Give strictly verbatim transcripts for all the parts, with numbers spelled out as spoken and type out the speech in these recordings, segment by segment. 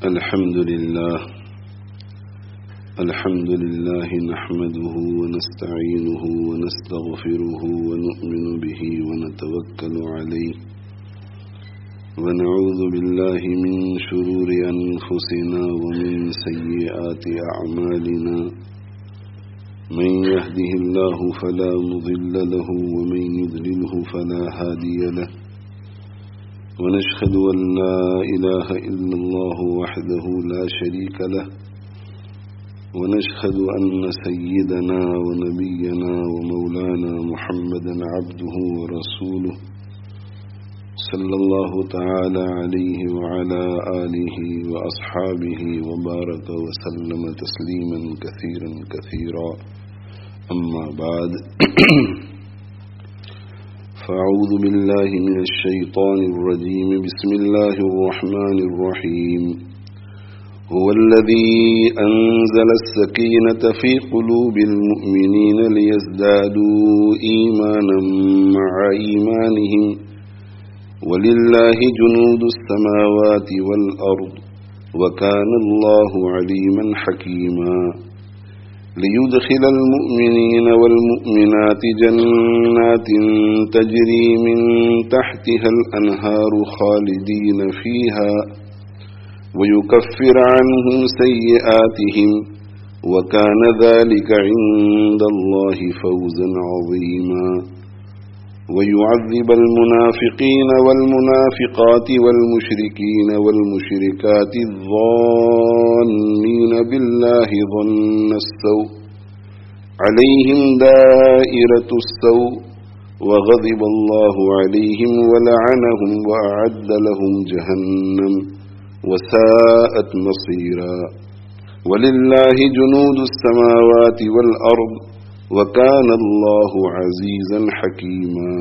الحمد لله الحمد لله نحمده ونستعينه ونستغفره ونؤمن به ونتوكل عليه ونعوذ بالله من شرور أنفسنا ومن سيئات أعمالنا من يهده الله فلا مضل له ومن يضلله فلا هادي له ونشهد أن لا إله إلا الله وحده لا شريك له ونشهد أن سيدنا ونبينا ومولانا محمدا عبده ورسوله صلى الله تعالى عليه وعلى آله وأصحابه وبارك وسلم تسليما كثيرا كثيرا أما بعد فأعوذ بالله من الشيطان الرجيم بسم الله الرحمن الرحيم هو الذي أنزل السكينة في قلوب المؤمنين ليزدادوا إيمانا مع إيمانهم ولله جنود السماوات والأرض وكان الله عليما حكيما ليدخل المؤمنين والمؤمنات جنات تجري من تحتها الأنهار خالدين فيها ويكفر عنهم سيئاتهم وكان ذلك عند الله فوزا عظيما ويعذب المنافقين والمنافقات والمشركين والمشركات الظانين بالله ظن السوء عليهم دائرة السوء وغضب الله عليهم ولعنهم وأعد لهم جهنم وساءت مصيرا ولله جنود السماوات والأرض وكان الله عزيزا حكيما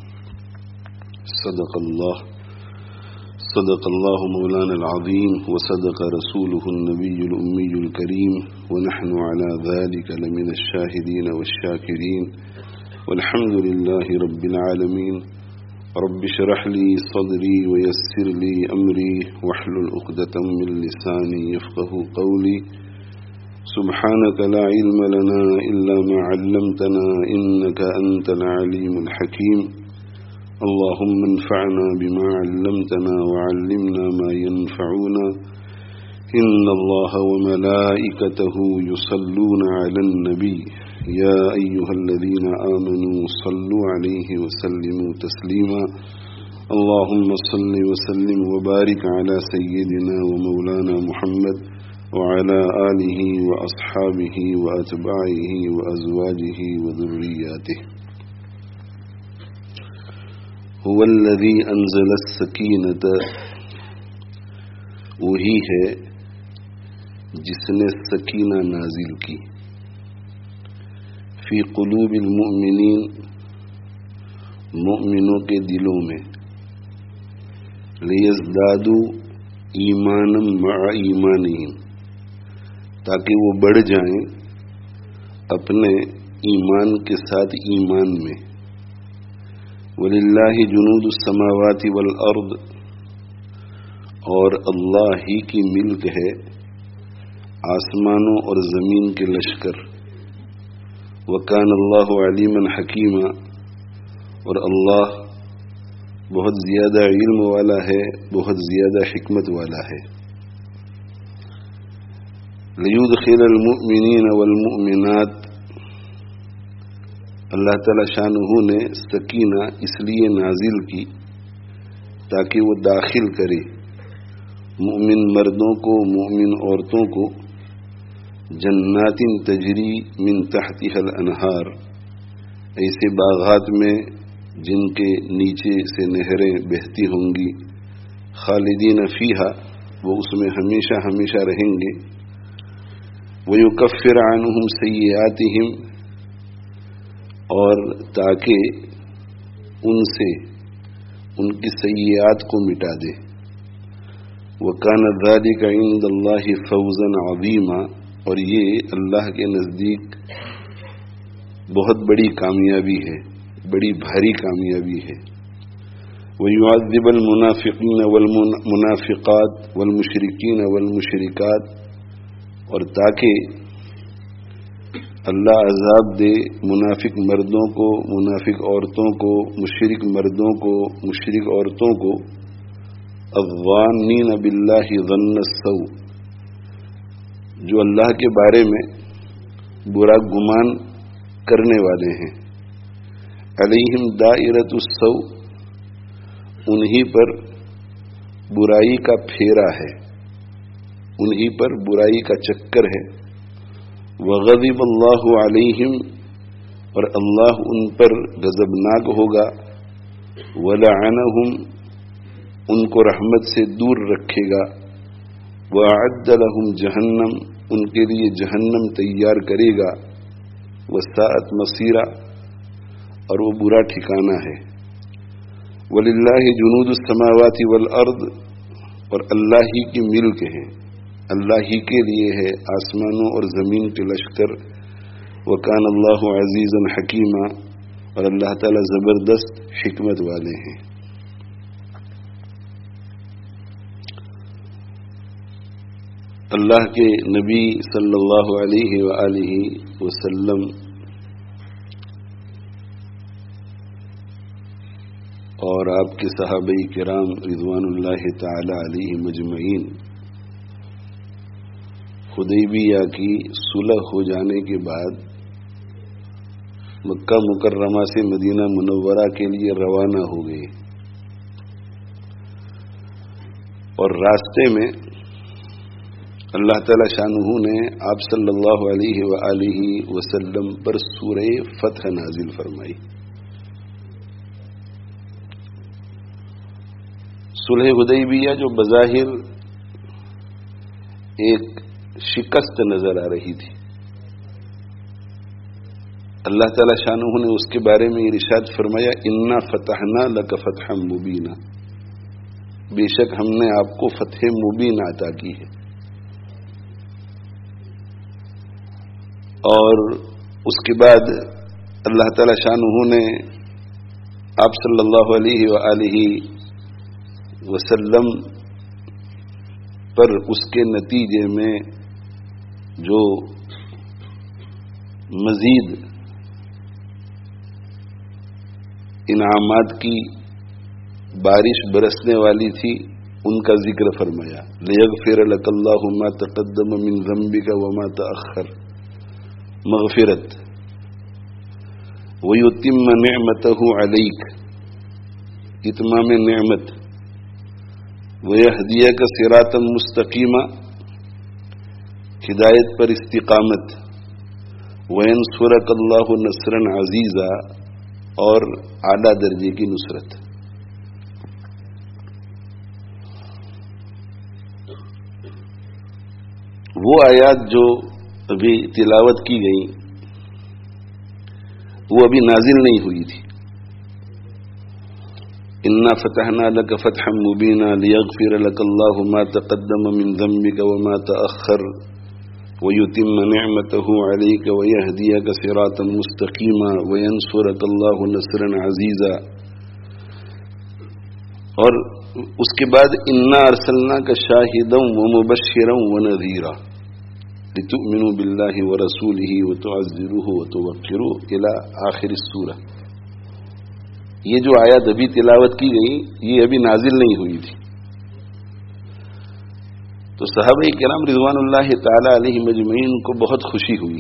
صدق الله صدق الله مولانا العظيم وصدق رسوله النبي الأمي الكريم ونحن على ذلك لمن الشاهدين والشاكرين والحمد لله رب العالمين رب اشرح لي صدري ويسر لي أمري واحلل عقدة من لساني يفقه قولي سبحانك لا علم لنا إلا ما علمتنا إنك أنت العليم الحكيم اللهم انفعنا بما علمتنا وعلمنا ما ينفعنا إن الله وملائكته يصلون على النبي يا أيها الذين آمنوا صلوا عليه وسلموا تسليما اللهم صل وسلم وبارك على سيدنا ومولانا محمد وعلى آله وأصحابه وأتباعه وأزواجه وذرياته هو الذي أنزل السكينة وہی ہے جس نے سکینہ نازل کی فی قلوب المؤمنین مؤمنوں کے دلوں میں لیزدادوا ایمانا مع ایمانہم تاکہ وہ بڑھ جائیں اپنے ایمان کے ساتھ ایمان میں وَلِلَّهِ جُنُودُ السَّمَاوَاتِ وَالْأَرْضِ اور اللہ ہی کی ملک ہے آسمانوں اور زمین کے لشکر وَكَانَ اللَّهُ عَلِيمًا حَكِيمًا اور اللہ بہت زیادہ علم والا ہے بہت زیادہ حکمت والا ہے لیدخل المؤمنین والمؤمنات اللہ تعالی شانہ نے سکینہ اس لیے نازل کی تاکہ وہ داخل کرے مؤمن مردوں کو مؤمن عورتوں کو جنات تجری من تحتها الانہار ایسے باغات میں جن کے نیچے سے نہریں بہتی ہوں گی خالدین فیہا وہ اس میں ہمیشہ ہمیشہ رہیں گے وَيُكَفِّرَ عَنْهُمْ سَيِّئَاتِهِمْ اور تاکہ ان سے ان کی سیئات کو مٹا دے وَكَانَ ذَلِكَ عِنْدَ اللَّهِ فَوْزًا عَظِيمًا اور یہ اللہ کے نزدیک بہت بڑی کامیابی ہے بڑی بھاری کامیابی ہے وَيُعَذِّبَ الْمُنَافِقِينَ وَالْمُنَافِقَاتِ وَالْمُشْرِكِينَ وَالْمُشْرِكَاتِ، اور تاکہ اللہ عذاب دے منافق مردوں کو، منافق عورتوں کو، مشرک مردوں کو، مشرک عورتوں کو، الظَّانِّينَ بِاللَّهِ ظَنَّ السَّوْءِ، جو اللہ کے بارے میں برا گمان کرنے والے ہیں، علیہم دائرۃ السوء، انہی پر برائی کا پھیرا ہے، انہی پر برائی کا چکر ہے، وغضب اللہ علیہم، اور اللہ ان پر غضبناک ہوگا، ولعنہم، ان کو رحمت سے دور رکھے گا، وأعد لهم جہنم، ان کے لیے جہنم تیار کرے گا، وساءت مصیرا، اور وہ برا ٹھکانہ ہے، وللہ جنود السماوات والارض، اور اللہ ہی کی ملک ہے، اللہ ہی کے لیے ہے آسمانوں اور زمین کے لشکر، وکان اللہ عزیزا حکیما، اور اللہ تعالی زبردست حکمت والے ہیں۔ اللہ کے نبی صلی اللہ علیہ وآلہ وسلم اور آپ کے صحابہ کرام رضوان اللہ تعالی علیہ مجمعین حدیبیہ کی صلح ہو جانے کے بعد مکہ مکرمہ سے مدینہ منورہ کے لیے روانہ ہو گئے، اور راستے میں اللہ تعالی شانہ نے آپ صلی اللہ علیہ وآلہ وسلم پر سورہ فتح نازل فرمائی۔ صلح حدیبیہ جو بظاہر ایک شکست نظر آ رہی تھی، اللہ تعالی شانہ نے اس کے بارے میں ارشاد فرمایا، انا فتحنا لک فتحا مبینا، بے شک ہم نے آپ کو فتح مبین عطا کی ہے۔ اور اس کے بعد اللہ تعالی شانہ نے آپ صلی اللہ علیہ وآلہ وسلم پر اس کے نتیجے میں جو مزید انعامات کی بارش برسنے والی تھی ان کا ذکر فرمایا، لیغفر لک اللہ ما تقدم من ذنبک وما تأخر، مغفرت، ویتم نعمتہ علیک، اتمام نعمت، ویہدیک صراطا مستقیما، ہدایت پر استقامت، وینصرک اللہ نصرا عزیزا، اور اعلیٰ درجے کی نصرت۔ وہ آیات جو ابھی تلاوت کی گئی وہ ابھی نازل نہیں ہوئی تھی، انا فتحنا لک فتحا مبینا لیغفر لک اللہ ما تقدم من ذنبک وما تأخر ویتم نعمتہ علیک ویہدیک صراطا مستقیما وینصرک اللہ نصرا عزیزا، اور اس کے بعد انا ارسلناک شاہدا ومبشرا ونذیرا لتؤمنوا باللہ ورسولہ وتعزروہ وتوقروہ الی آخر السورہ۔ یہ جو آیات ابھی تلاوت کی گئی یہ ابھی نازل نہیں ہوئی تھی، تو صحابہ کرام رضوان اللہ تعالی علیہ مجمعین کو بہت خوشی ہوئی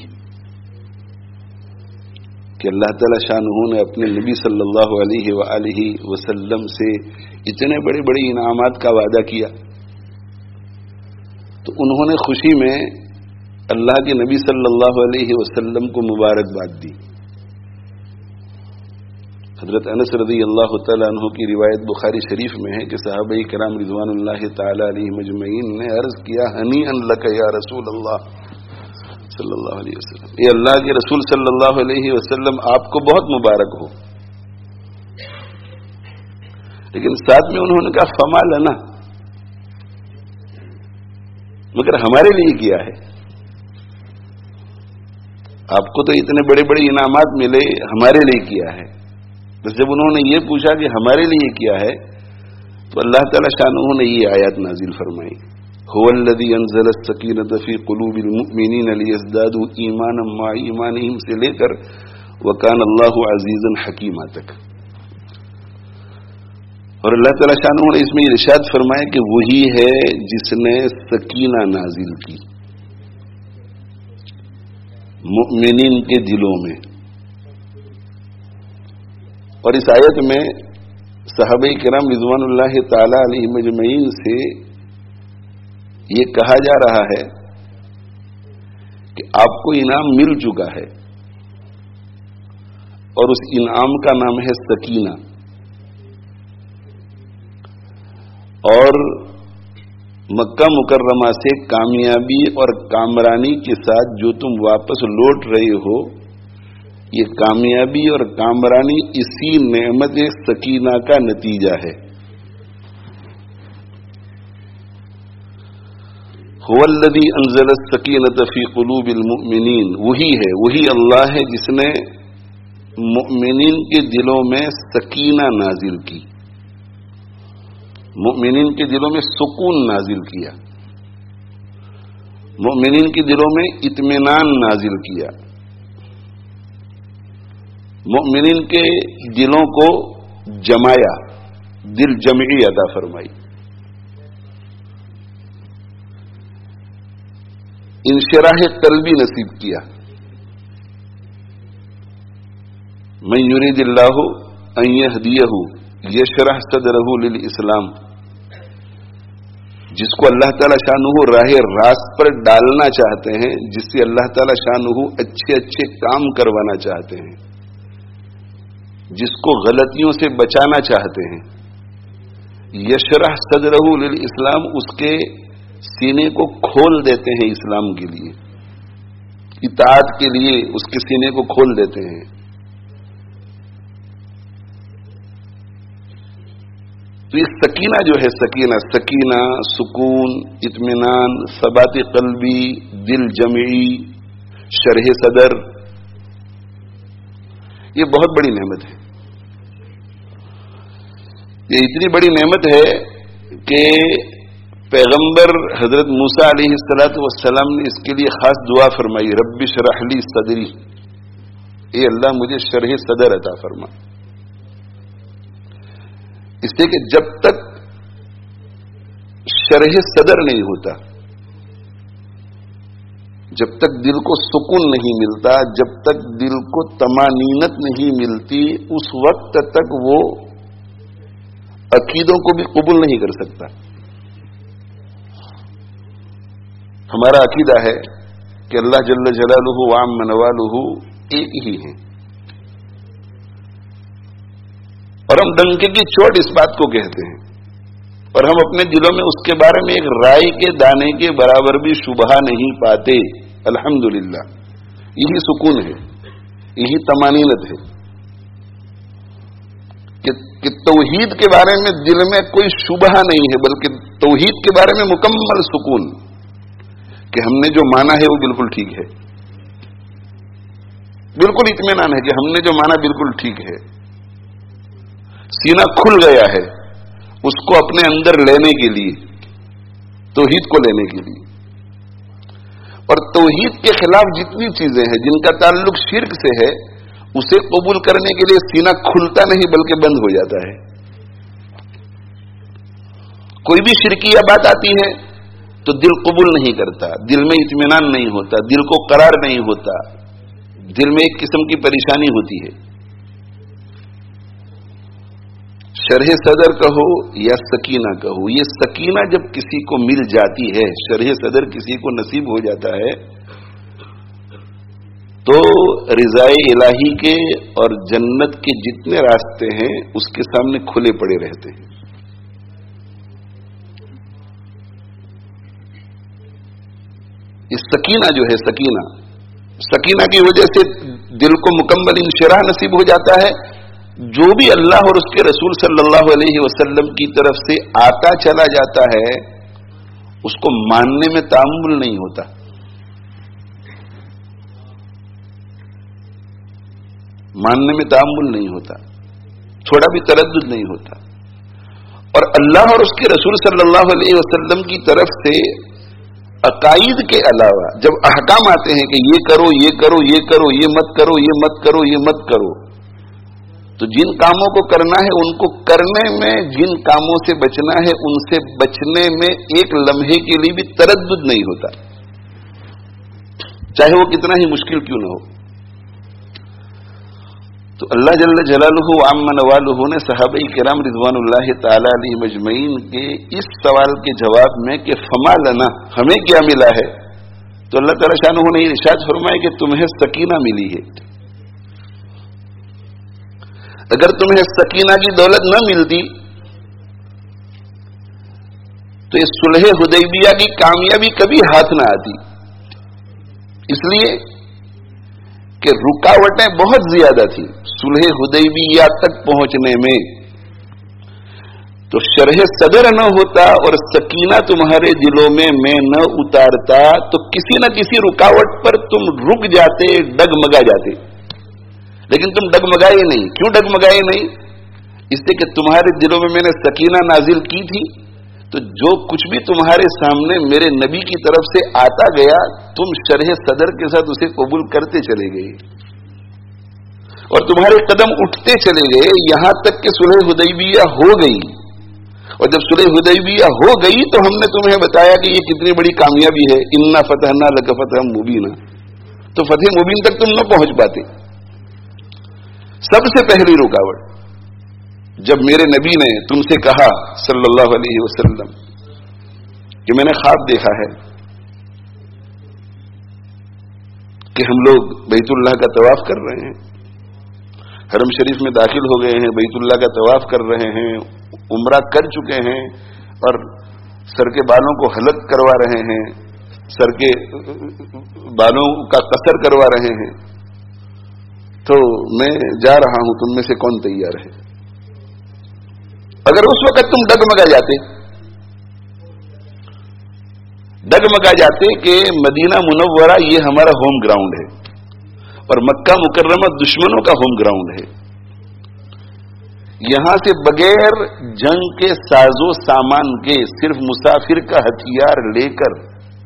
کہ اللہ تعالی شانہ نے اپنے نبی صلی اللہ علیہ وآلہ وسلم سے اتنے بڑے بڑے انعامات کا وعدہ کیا، تو انہوں نے خوشی میں اللہ کے نبی صلی اللہ علیہ وسلم کو مبارکباد دی۔ حضرت انس رضی اللہ تعالیٰ عنہ کی روایت بخاری شریف میں ہے کہ صحابہ کرام رضوان اللہ تعالی علیہ مجمعین نے عرض کیا، ہنیئا لک یا رسول اللہ صلی اللہ علیہ وسلم، اے اللہ کے رسول صلی اللہ علیہ وسلم آپ کو بہت مبارک ہو، لیکن ساتھ میں انہوں نے کہا فما لنا، مگر ہمارے لیے کیا ہے، آپ کو تو اتنے بڑے بڑے انعامات ملے، ہمارے لیے کیا ہے؟ بس جب انہوں نے یہ پوچھا کہ ہمارے لیے کیا ہے تو اللہ تعالی شانہ نے یہ آیات نازل فرمائی، هو الذی انزل السکینۃ فی قلوب المؤمنین لیزدادوا ایمانا مع ایمانہم سے لے کر وکان اللہ عزیزا حکیما تک. اور اللہ تعالی شانہ نے اس میں ارشاد فرمایا کہ وہی ہے جس نے سکینہ نازل کی مؤمنین کے دلوں میں. اور اس آیت میں صحابہ کرام رضوان اللہ تعالی علیہ مجمعین سے یہ کہا جا رہا ہے کہ آپ کو انعام مل چکا ہے اور اس انعام کا نام ہے سکینہ. اور مکہ مکرمہ سے کامیابی اور کامرانی کے ساتھ جو تم واپس لوٹ رہے ہو، یہ کامیابی اور کامرانی اسی نعمت سکینہ کا نتیجہ ہے. هو الذی انزل السکینۃ فی قلوب المؤمنین، وہی ہے، وہی اللہ ہے جس نے مؤمنین کے دلوں میں سکینہ نازل کی، مؤمنین کے دلوں میں سکون نازل کیا، مؤمنین کے دلوں میں اطمینان نازل کیا، مؤمنین کے دلوں کو جمایا، دل جمعی عطا فرمائی. انشراح قلبی نصیب کیا. من یرید اللہ ان یہدیہ یشرح صدرہ للاسلام، جس کو اللہ تعالی شانہ راہ راست پر ڈالنا چاہتے ہیں، جس سے اللہ تعالی شانہ اچھے اچھے کام کروانا چاہتے ہیں، جس کو غلطیوں سے بچانا چاہتے ہیں، یشرح صدرہ للاسلام، اس کے سینے کو کھول دیتے ہیں اسلام کے لیے، اطاعت کے لیے اس کے سینے کو کھول دیتے ہیں. تو یہ سکینہ جو ہے، سکینہ سکینہ سکون، اطمینان، ثبات قلبی، دل جمعی، شرح صدر، یہ بہت بڑی نعمت ہے. یہ اتنی بڑی نعمت ہے کہ پیغمبر حضرت موسیٰ علیہ الصلوۃ والسلام نے اس کے لیے خاص دعا فرمائی، رب اشرح لی صدری، اے اللہ مجھے شرح صدر عطا فرما. اس لیے کہ جب تک شرح صدر نہیں ہوتا، جب تک دل کو سکون نہیں ملتا، جب تک دل کو طمانینت نہیں ملتی، اس وقت تک وہ عقیدوں کو بھی قبول نہیں کر سکتا. ہمارا عقیدہ ہے کہ اللہ جل جلالہ وعم نوالہ ایک ہی ہے، اور ہم ڈنکے کی چوٹ اس بات کو کہتے ہیں، اور ہم اپنے دلوں میں اس کے بارے میں ایک رائی کے دانے کے برابر بھی شبہ نہیں پاتے. الحمدللہ، یہی سکون ہے، یہی طمانینت ہے کہ, کہ توحید کے بارے میں دل میں کوئی شبہ نہیں ہے، بلکہ توحید کے بارے میں مکمل سکون کہ ہم نے جو مانا ہے وہ بالکل ٹھیک ہے، بالکل اطمینان ہے کہ ہم نے جو مانا بالکل ٹھیک ہے. سینہ کھل گیا ہے اس کو اپنے اندر لینے کے لیے، توحید کو لینے کے لیے. اور توحید کے خلاف جتنی چیزیں ہیں جن کا تعلق شرک سے ہے، اسے قبول کرنے کے لیے سینہ کھلتا نہیں بلکہ بند ہو جاتا ہے. کوئی بھی شرکیہ بات آتی ہے تو دل قبول نہیں کرتا، دل میں اطمینان نہیں ہوتا، دل کو قرار نہیں ہوتا، دل میں ایک قسم کی پریشانی ہوتی ہے. شرح صدر کہو یا سکینہ کہو، یہ سکینہ جب کسی کو مل جاتی ہے، شرح صدر کسی کو نصیب ہو جاتا ہے، تو رضائے الہی کے اور جنت کے جتنے راستے ہیں اس کے سامنے کھلے پڑے رہتے ہیں. اس سکینہ جو ہے، سکینہ سکینہ کی وجہ سے دل کو مکمل انشراح نصیب ہو جاتا ہے. جو بھی اللہ اور اس کے رسول صلی اللہ علیہ وسلم کی طرف سے آتا چلا جاتا ہے اس کو ماننے میں تأمل نہیں ہوتا، ماننے میں تأمل نہیں ہوتا. تھوڑا بھی تردد نہیں ہوتا. اور اللہ اور اس کے رسول صلی اللہ علیہ وسلم کی طرف سے عقائد کے علاوہ جب احکام آتے ہیں کہ یہ کرو یہ کرو یہ کرو یہ مت کرو یہ مت کرو یہ مت کرو، تو جن کاموں کو کرنا ہے ان کو کرنے میں، جن کاموں سے بچنا ہے ان سے بچنے میں ایک لمحے کے لیے بھی تردد نہیں ہوتا، چاہے وہ کتنا ہی مشکل کیوں نہ ہو. تو اللہ جل جلالہ وعم نوالہ نے صحابہ کرام رضوان اللہ تعالی علیہم اجمعین کے اس سوال کے جواب میں کہ فما لنا، ہمیں کیا ملا ہے، تو اللہ تعالی شانہ نے ارشاد فرمایا کہ تمہیں سکینہ ملی ہے. اگر تمہیں سکینہ کی دولت نہ ملتی تو اس صلح حدیبیہ کی کامیابی کبھی ہاتھ نہ آتی، اس لیے کہ رکاوٹیں بہت زیادہ تھیں صلح حدیبیہ تک پہنچنے میں. تو شرح صدر نہ ہوتا اور سکینہ تمہارے دلوں میں میں نہ اتارتا تو کسی نہ کسی رکاوٹ پر تم رک جاتے، ڈگمگا جاتے. لیکن تم ڈگمگائے نہیں. کیوں ڈگمگائے نہیں؟ اس لیے کہ تمہارے دلوں میں میں نے سکینہ نازل کی تھی، تو جو کچھ بھی تمہارے سامنے میرے نبی کی طرف سے آتا گیا تم شرح صدر کے ساتھ اسے قبول کرتے چلے گئے اور تمہارے قدم اٹھتے چلے گئے یہاں تک کہ صلح حدیبیہ ہو گئی. اور جب صلح حدیبیہ ہو گئی تو ہم نے تمہیں بتایا کہ یہ کتنی بڑی کامیابی ہے، انا فتحنا لک فتحا مبینا. تو فتح مبین تک تم نہ پہنچ پاتے. سب سے پہلی رکاوٹ جب میرے نبی نے تم سے کہا صلی اللہ علیہ وسلم کہ میں نے خواب دیکھا ہے کہ ہم لوگ بیت اللہ کا طواف کر رہے ہیں، حرم شریف میں داخل ہو گئے ہیں، بیت اللہ کا طواف کر رہے ہیں، عمرہ کر چکے ہیں اور سر کے بالوں کو حلق کروا رہے ہیں، سر کے بالوں کا قصر کروا رہے ہیں، تو میں جا رہا ہوں، تم میں سے کون تیار ہے؟ اگر اس وقت تم ڈگمگا جاتے ڈگمگا جاتے کہ مدینہ منورہ یہ ہمارا ہوم گراؤنڈ ہے اور مکہ مکرمہ دشمنوں کا ہوم گراؤنڈ ہے، یہاں سے بغیر جنگ کے ساز و سامان کے صرف مسافر کا ہتھیار لے کر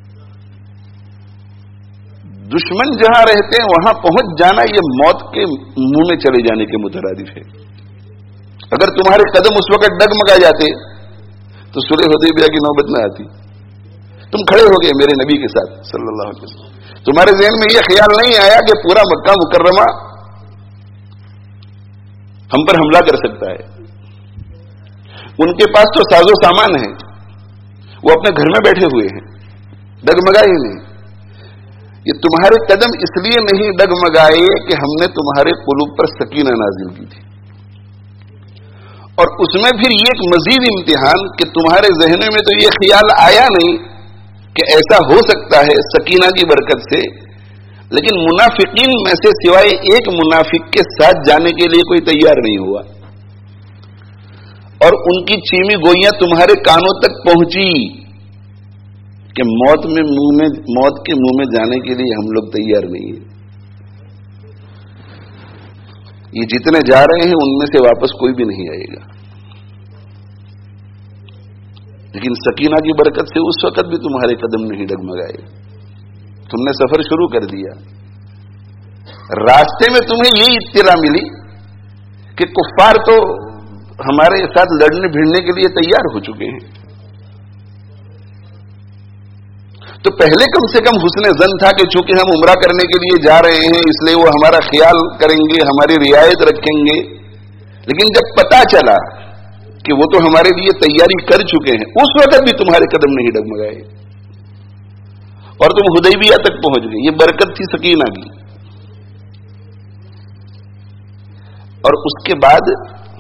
دشمن جہاں رہتے ہیں وہاں پہنچ جانا یہ موت کے منہ میں چلے جانے کے مترادف ہے. اگر تمہارے قدم اس وقت ڈگمگا جاتے تو صلح حدیبیہ کی نوبت نہ آتی. تم کھڑے ہو گئے میرے نبی کے ساتھ صلی اللہ علیہ وسلم، تمہارے ذہن میں یہ خیال نہیں آیا کہ پورا مکہ مکرمہ ہم پر حملہ کر سکتا ہے. ان کے پاس تو ساز و سامان ہے، وہ اپنے گھر میں بیٹھے ہوئے ہیں، ڈگمگا ہی نہیں. یہ تمہارے قدم اس لیے نہیں ڈگمگائے کہ ہم نے تمہارے قلوب پر سکینہ نازل کی تھی، اور اس میں پھر یہ ایک مزید امتحان کہ تمہارے ذہن میں تو یہ خیال آیا نہیں کہ ایسا ہو سکتا ہے سکینہ کی برکت سے، لیکن منافقین میں سے سوائے ایک منافق کے ساتھ جانے کے لیے کوئی تیار نہیں ہوا، اور ان کی چیمی گوئیاں تمہارے کانوں تک پہنچی کہ موت میں منہ میں موت کے منہ میں جانے کے لیے ہم لوگ تیار نہیں ہیں. یہ جتنے جا رہے ہیں ان میں سے واپس کوئی بھی نہیں آئے گا. لیکن سکینہ کی برکت سے اس وقت بھی تمہارے قدم نہیں ڈگمگائے. تم نے سفر شروع کر دیا، راستے میں تمہیں یہ اطلاع ملی کہ کفار تو ہمارے ساتھ لڑنے بھیڑنے کے لیے تیار ہو چکے ہیں. تو پہلے کم سے کم حسن ظن تھا کہ چونکہ ہم عمرہ کرنے کے لیے جا رہے ہیں اس لیے وہ ہمارا خیال کریں گے، ہماری رعایت رکھیں گے. لیکن جب پتا چلا کہ وہ تو ہمارے لیے تیاری کر چکے ہیں، اس وقت بھی تمہارے قدم نہیں ڈگمگائے اور تم حدیبیہ تک پہنچ گئے. یہ برکت تھی سکینہ کی. اور اس کے بعد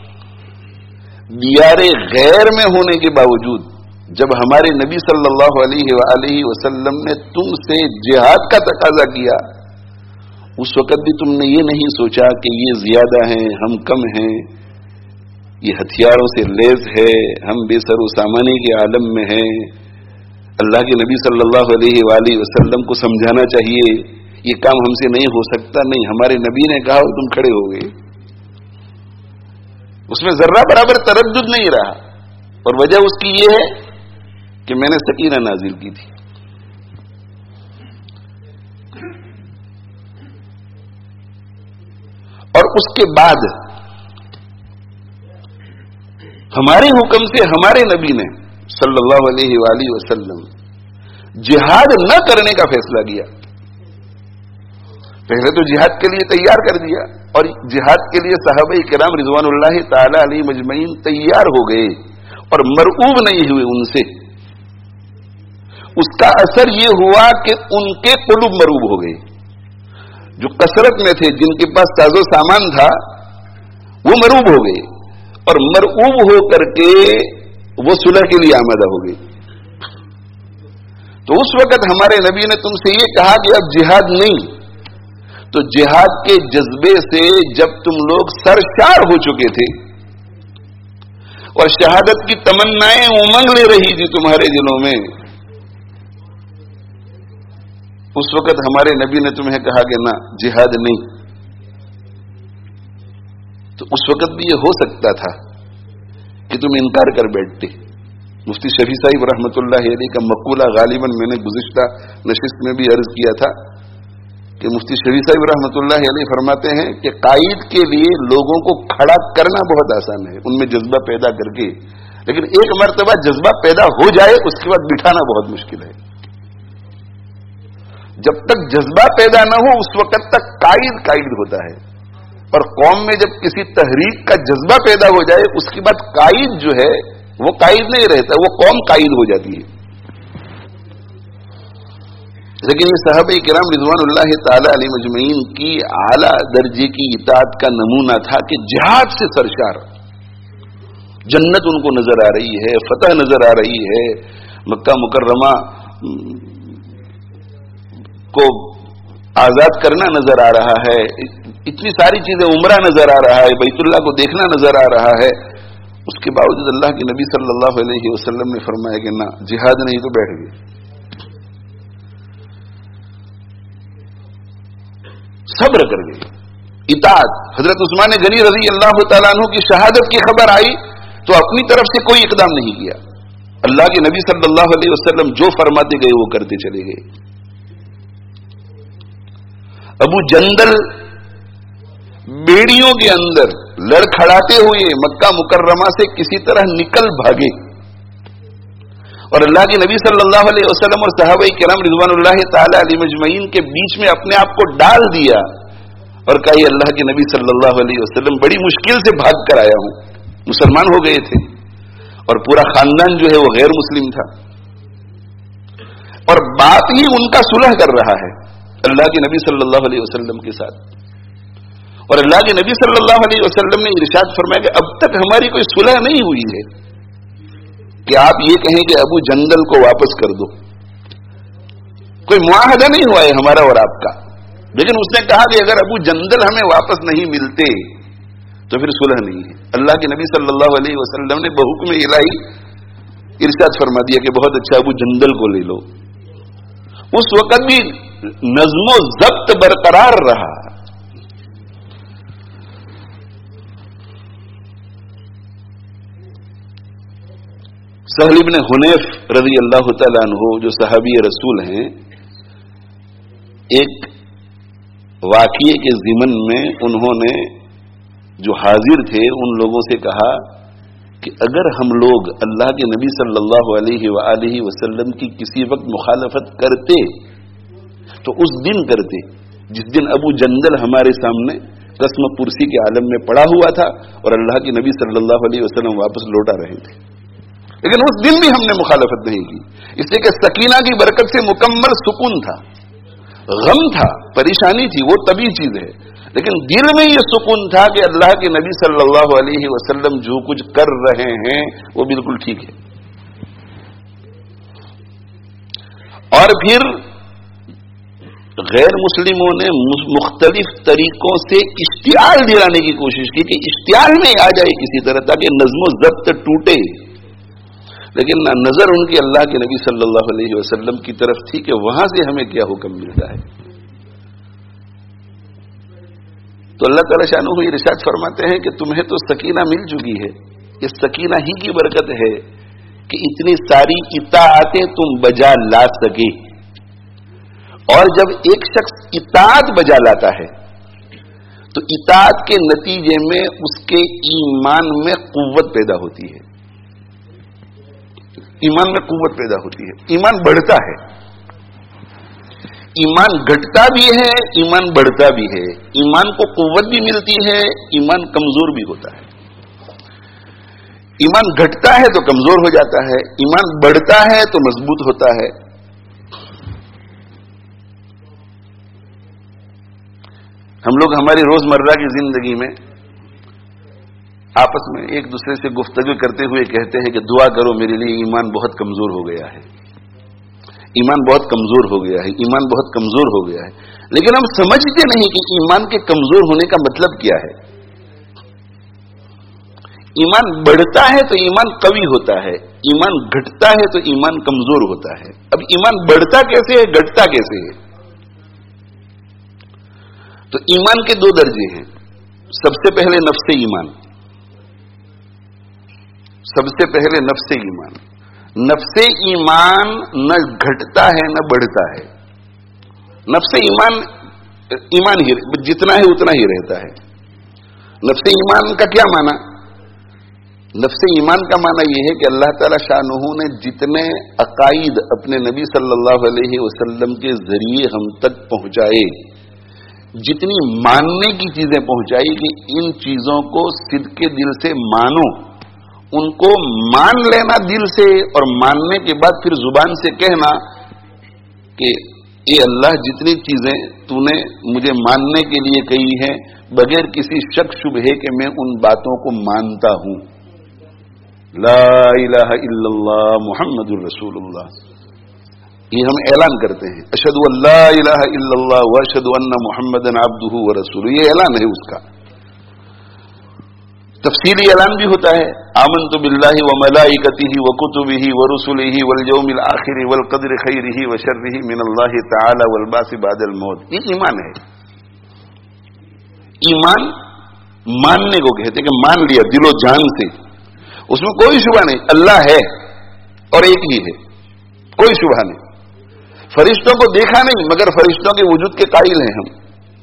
دیار غیر میں ہونے کے باوجود جب ہمارے نبی صلی اللہ علیہ وآلہ وسلم نے تم سے جہاد کا تقاضا کیا، اس وقت بھی تم نے یہ نہیں سوچا کہ یہ زیادہ ہیں، ہم کم ہیں، یہ ہتھیاروں سے لیس ہے، ہم بے سر و سامانی کے عالم میں ہیں، اللہ کے نبی صلی اللہ علیہ وآلہ وسلم کو سمجھانا چاہیے یہ کام ہم سے نہیں ہو سکتا. نہیں، ہمارے نبی نے کہا اور تم کھڑے ہو گئے. اس میں ذرہ برابر تردد نہیں رہا، اور وجہ اس کی یہ ہے کہ میں نے سکینہ نازل کی تھی۔ اور اس کے بعد ہمارے حکم سے ہمارے نبی نے صلی اللہ علیہ وآلہ وسلم جہاد نہ کرنے کا فیصلہ کیا۔ پہلے تو جہاد کے لیے تیار کر دیا، اور جہاد کے لیے صحابہ کرام رضوان اللہ تعالی علیہ مجمعین تیار ہو گئے اور مرعوب نہیں ہوئے ان سے۔ اس کا اثر یہ ہوا کہ ان کے قلوب مرعوب ہو گئے۔ جو کثرت میں تھے، جن کے پاس ساز و سامان تھا، وہ مرعوب ہو گئے، اور مرعوب ہو کر کے وہ صلح کے لیے آمادہ ہو گئے۔ تو اس وقت ہمارے نبی نے تم سے یہ کہا کہ اب جہاد نہیں، تو جہاد کے جذبے سے جب تم لوگ سرشار ہو چکے تھے اور شہادت کی تمنائیں امنگ لے رہی تھی تمہارے دلوں میں، اس وقت ہمارے نبی نے تمہیں کہا کہ نہ، جہاد نہیں، تو اس وقت بھی یہ ہو سکتا تھا کہ تم انکار کر بیٹھتے۔ مفتی شفیع صاحب رحمۃ اللہ علیہ کا مقولہ غالباً میں نے گزشتہ نشست میں بھی عرض کیا تھا کہ مفتی شفیع صاحب رحمۃ اللہ علیہ فرماتے ہیں کہ قائد کے لیے لوگوں کو کھڑا کرنا بہت آسان ہے، ان میں جذبہ پیدا کر کے، لیکن ایک مرتبہ جذبہ پیدا ہو جائے اس کے بعد بٹھانا بہت مشکل ہے۔ جب تک جذبہ پیدا نہ ہو اس وقت تک قائد قائد ہوتا ہے، اور قوم میں جب کسی تحریک کا جذبہ پیدا ہو جائے اس کے بعد قائد جو ہے وہ قائد نہیں رہتا، وہ قوم قائد ہو جاتی ہے۔ لیکن یہ صحابہ کرام رضوان اللہ تعالی علیہ مجمعین کی اعلیٰ درجے کی اطاعت کا نمونہ تھا کہ جہاد سے سرشار، جنت ان کو نظر آ رہی ہے، فتح نظر آ رہی ہے، مکہ مکرمہ کو آزاد کرنا نظر آ رہا ہے، اتنی ساری چیزیں، عمرہ نظر آ رہا ہے، بیت اللہ کو دیکھنا نظر آ رہا ہے۔ اس کے باوجود اللہ کے نبی صلی اللہ علیہ وسلم نے فرمایا کہ نہ، جہاد نہیں، تو بیٹھ گئے، صبر کر گئے، اطاعت۔ حضرت عثمان غنی رضی اللہ تعالیٰ عنہ کی شہادت کی خبر آئی تو اپنی طرف سے کوئی اقدام نہیں کیا، اللہ کے نبی صلی اللہ علیہ وسلم جو فرماتے گئے وہ کرتے چلے گئے۔ ابو جندل بیڑیوں کے اندر لڑکھڑاتے ہوئے مکہ مکرمہ سے کسی طرح نکل بھاگے، اور اللہ کے نبی صلی اللہ علیہ وسلم اور صحابہ کرام رضوان اللہ تعالی علیہ مجمعین کے بیچ میں اپنے آپ کو ڈال دیا اور کہا یہ اللہ کے نبی صلی اللہ علیہ وسلم بڑی مشکل سے بھاگ کر آیا ہوں۔ مسلمان ہو گئے تھے اور پورا خاندان جو ہے وہ غیر مسلم تھا، اور بات ہی ان کا صلح کر رہا ہے اللہ کے نبی صلی اللہ علیہ وسلم کے ساتھ، اور اللہ کے نبی صلی اللہ علیہ وسلم نے ارشاد فرمایا کہ اب تک ہماری کوئی صلح نہیں ہوئی ہے کہ آپ یہ کہیں کہ ابو جندل کو واپس کر دو، کوئی معاہدہ نہیں ہوا ہے ہمارا اور آپ کا، لیکن اس نے کہا کہ اگر ابو جندل ہمیں واپس نہیں ملتے تو پھر صلح نہیں ہے۔ اللہ کے نبی صلی اللہ علیہ وسلم نے بحکم الہی ارشاد فرما دیا کہ بہت اچھا، ابو جندل کو لے لو۔ اس وقت بھی نظم و ضبط برقرار رہا۔ سہل بن حنیف رضی اللہ تعالیٰ عنہ جو صحابی رسول ہیں، ایک واقعے کے ضمن میں انہوں نے جو حاضر تھے ان لوگوں سے کہا کہ اگر ہم لوگ اللہ کے نبی صلی اللہ علیہ وآلہ وسلم کی کسی وقت مخالفت کرتے تو اس دن کرتے جس دن ابو جندل ہمارے سامنے قسم پرسی کے عالم میں پڑا ہوا تھا اور اللہ کے نبی صلی اللہ علیہ وسلم واپس لوٹا رہے تھے، لیکن اس دن بھی ہم نے مخالفت نہیں کی، اس لیے کہ سکینہ کی برکت سے مکمل سکون تھا، غم تھا، پریشانی تھی، وہ طبی چیز ہے، لیکن دل میں یہ سکون تھا کہ اللہ کے نبی صلی اللہ علیہ وسلم جو کچھ کر رہے ہیں وہ بالکل ٹھیک ہے۔ اور پھر غیر مسلموں نے مختلف طریقوں سے اشتعال دلانے کی کوشش کی کہ اشتعال میں آ جائے کسی طرح تاکہ نظم و ضبط ٹوٹے، لیکن نظر ان کی اللہ کے نبی صلی اللہ علیہ وسلم کی طرف تھی کہ وہاں سے ہمیں کیا حکم ملتا ہے۔ تو اللہ تعالیٰ شانہ یہ ارشاد فرماتے ہیں کہ تمہیں تو سکینہ مل چکی ہے، اس سکینہ ہی کی برکت ہے کہ اتنی ساری اطاعتیں تم بجا لا سکے. اور جب ایک شخص اطاعت بجا لاتا ہے تو اطاعت کے نتیجے میں اس کے ایمان میں قوت پیدا ہوتی ہے، ایمان میں قوت پیدا ہوتی ہے، ایمان بڑھتا ہے. ایمان گھٹتا بھی ہے، ایمان بڑھتا بھی ہے. ایمان کو قوت بھی ملتی ہے، ایمان کمزور بھی ہوتا ہے. ایمان گھٹتا ہے تو کمزور ہو جاتا ہے، ایمان بڑھتا ہے تو مضبوط ہوتا ہے. ہم لوگ ہماری روزمرہ کی زندگی میں آپس میں ایک دوسرے سے گفتگو کرتے ہوئے کہتے ہیں کہ دعا کرو میرے لیے، ایمان بہت کمزور ہو گیا ہے، ایمان بہت کمزور ہو گیا ہے، ایمان بہت کمزور ہو گیا ہے. لیکن ہم سمجھتے نہیں کہ ایمان کے کمزور ہونے کا مطلب کیا ہے. ایمان بڑھتا ہے تو ایمان قوی ہوتا ہے، ایمان گھٹتا ہے تو ایمان کمزور ہوتا ہے. اب ایمان بڑھتا کیسے ہے، گھٹتا کیسے ہے؟ تو ایمان کے دو درجے ہیں. سب سے پہلے نفس ایمان، سب سے پہلے نفس ایمان. نفس ایمان نہ گھٹتا ہے نہ بڑھتا ہے. نفس ایمان ایمان ہی جتنا ہے اتنا ہی رہتا ہے. نفس ایمان کا کیا معنی؟ نفس ایمان کا معنی یہ ہے کہ اللہ تعالی شانہ نے جتنے عقائد اپنے نبی صلی اللہ علیہ وسلم کے ذریعے ہم تک پہنچائے، جتنی ماننے کی چیزیں پہنچائی کہ ان چیزوں کو صدق دل سے مانو، ان کو مان لینا دل سے اور ماننے کے بعد پھر زبان سے کہنا کہ اے اللہ جتنی چیزیں تو نے مجھے ماننے کے لیے کہی ہیں بغیر کسی شک شبہے کہ میں ان باتوں کو مانتا ہوں. لا الہ الا اللہ محمد الرسول اللہ، یہ ہم اعلان کرتے ہیں. اشہد ان لا الہ الا اللہ واشہد ان محمدا عبدہ ورسولہ، یہ اعلان ہے اس کا. تفصیلی اعلان بھی ہوتا ہے، آمنت باللہ وملائکتہ وکتبہ ورسلہ والیوم الآخر والقدر خیرہ وشرہ من اللہ تعالی والبعث بعد الموت. یہ ایمان ہے. ایمان ماننے کو کہتے کہ مان لیا دل و جان سے، اس میں کوئی شبہ نہیں، اللہ ہے اور ایک ہی ہے، کوئی شبہ نہیں. فرشتوں کو دیکھا نہیں مگر فرشتوں کے وجود کے قائل ہیں ہم.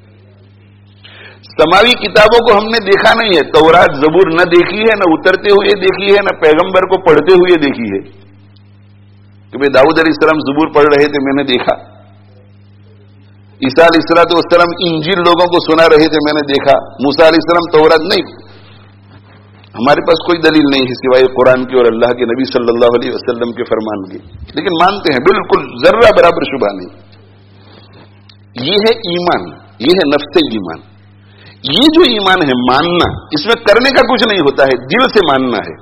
سماوی کتابوں کو ہم نے دیکھا نہیں ہے، تورات زبور نہ دیکھی ہے، نہ اترتے ہوئے دیکھی ہے، نہ پیغمبر کو پڑھتے ہوئے دیکھی ہے کہ بھئی داؤد علیہ السلام زبور پڑھ رہے تھے میں نے دیکھا، عیسیٰ علیہ السلام والسلام انجیل لوگوں کو سنا رہے تھے میں نے دیکھا، موسیٰ علیہ السلام تورات نہیں. ہمارے پاس کوئی دلیل نہیں ہے سوائے قرآن کی اور اللہ کے نبی صلی اللہ علیہ وسلم کے فرمان کی، لیکن مانتے ہیں بالکل ذرہ برابر شبہ نہیں. یہ ہے ایمان، یہ ہے نفس ایمان. یہ جو ایمان ہے ماننا، اس میں کرنے کا کچھ نہیں ہوتا ہے، دل سے ماننا ہے،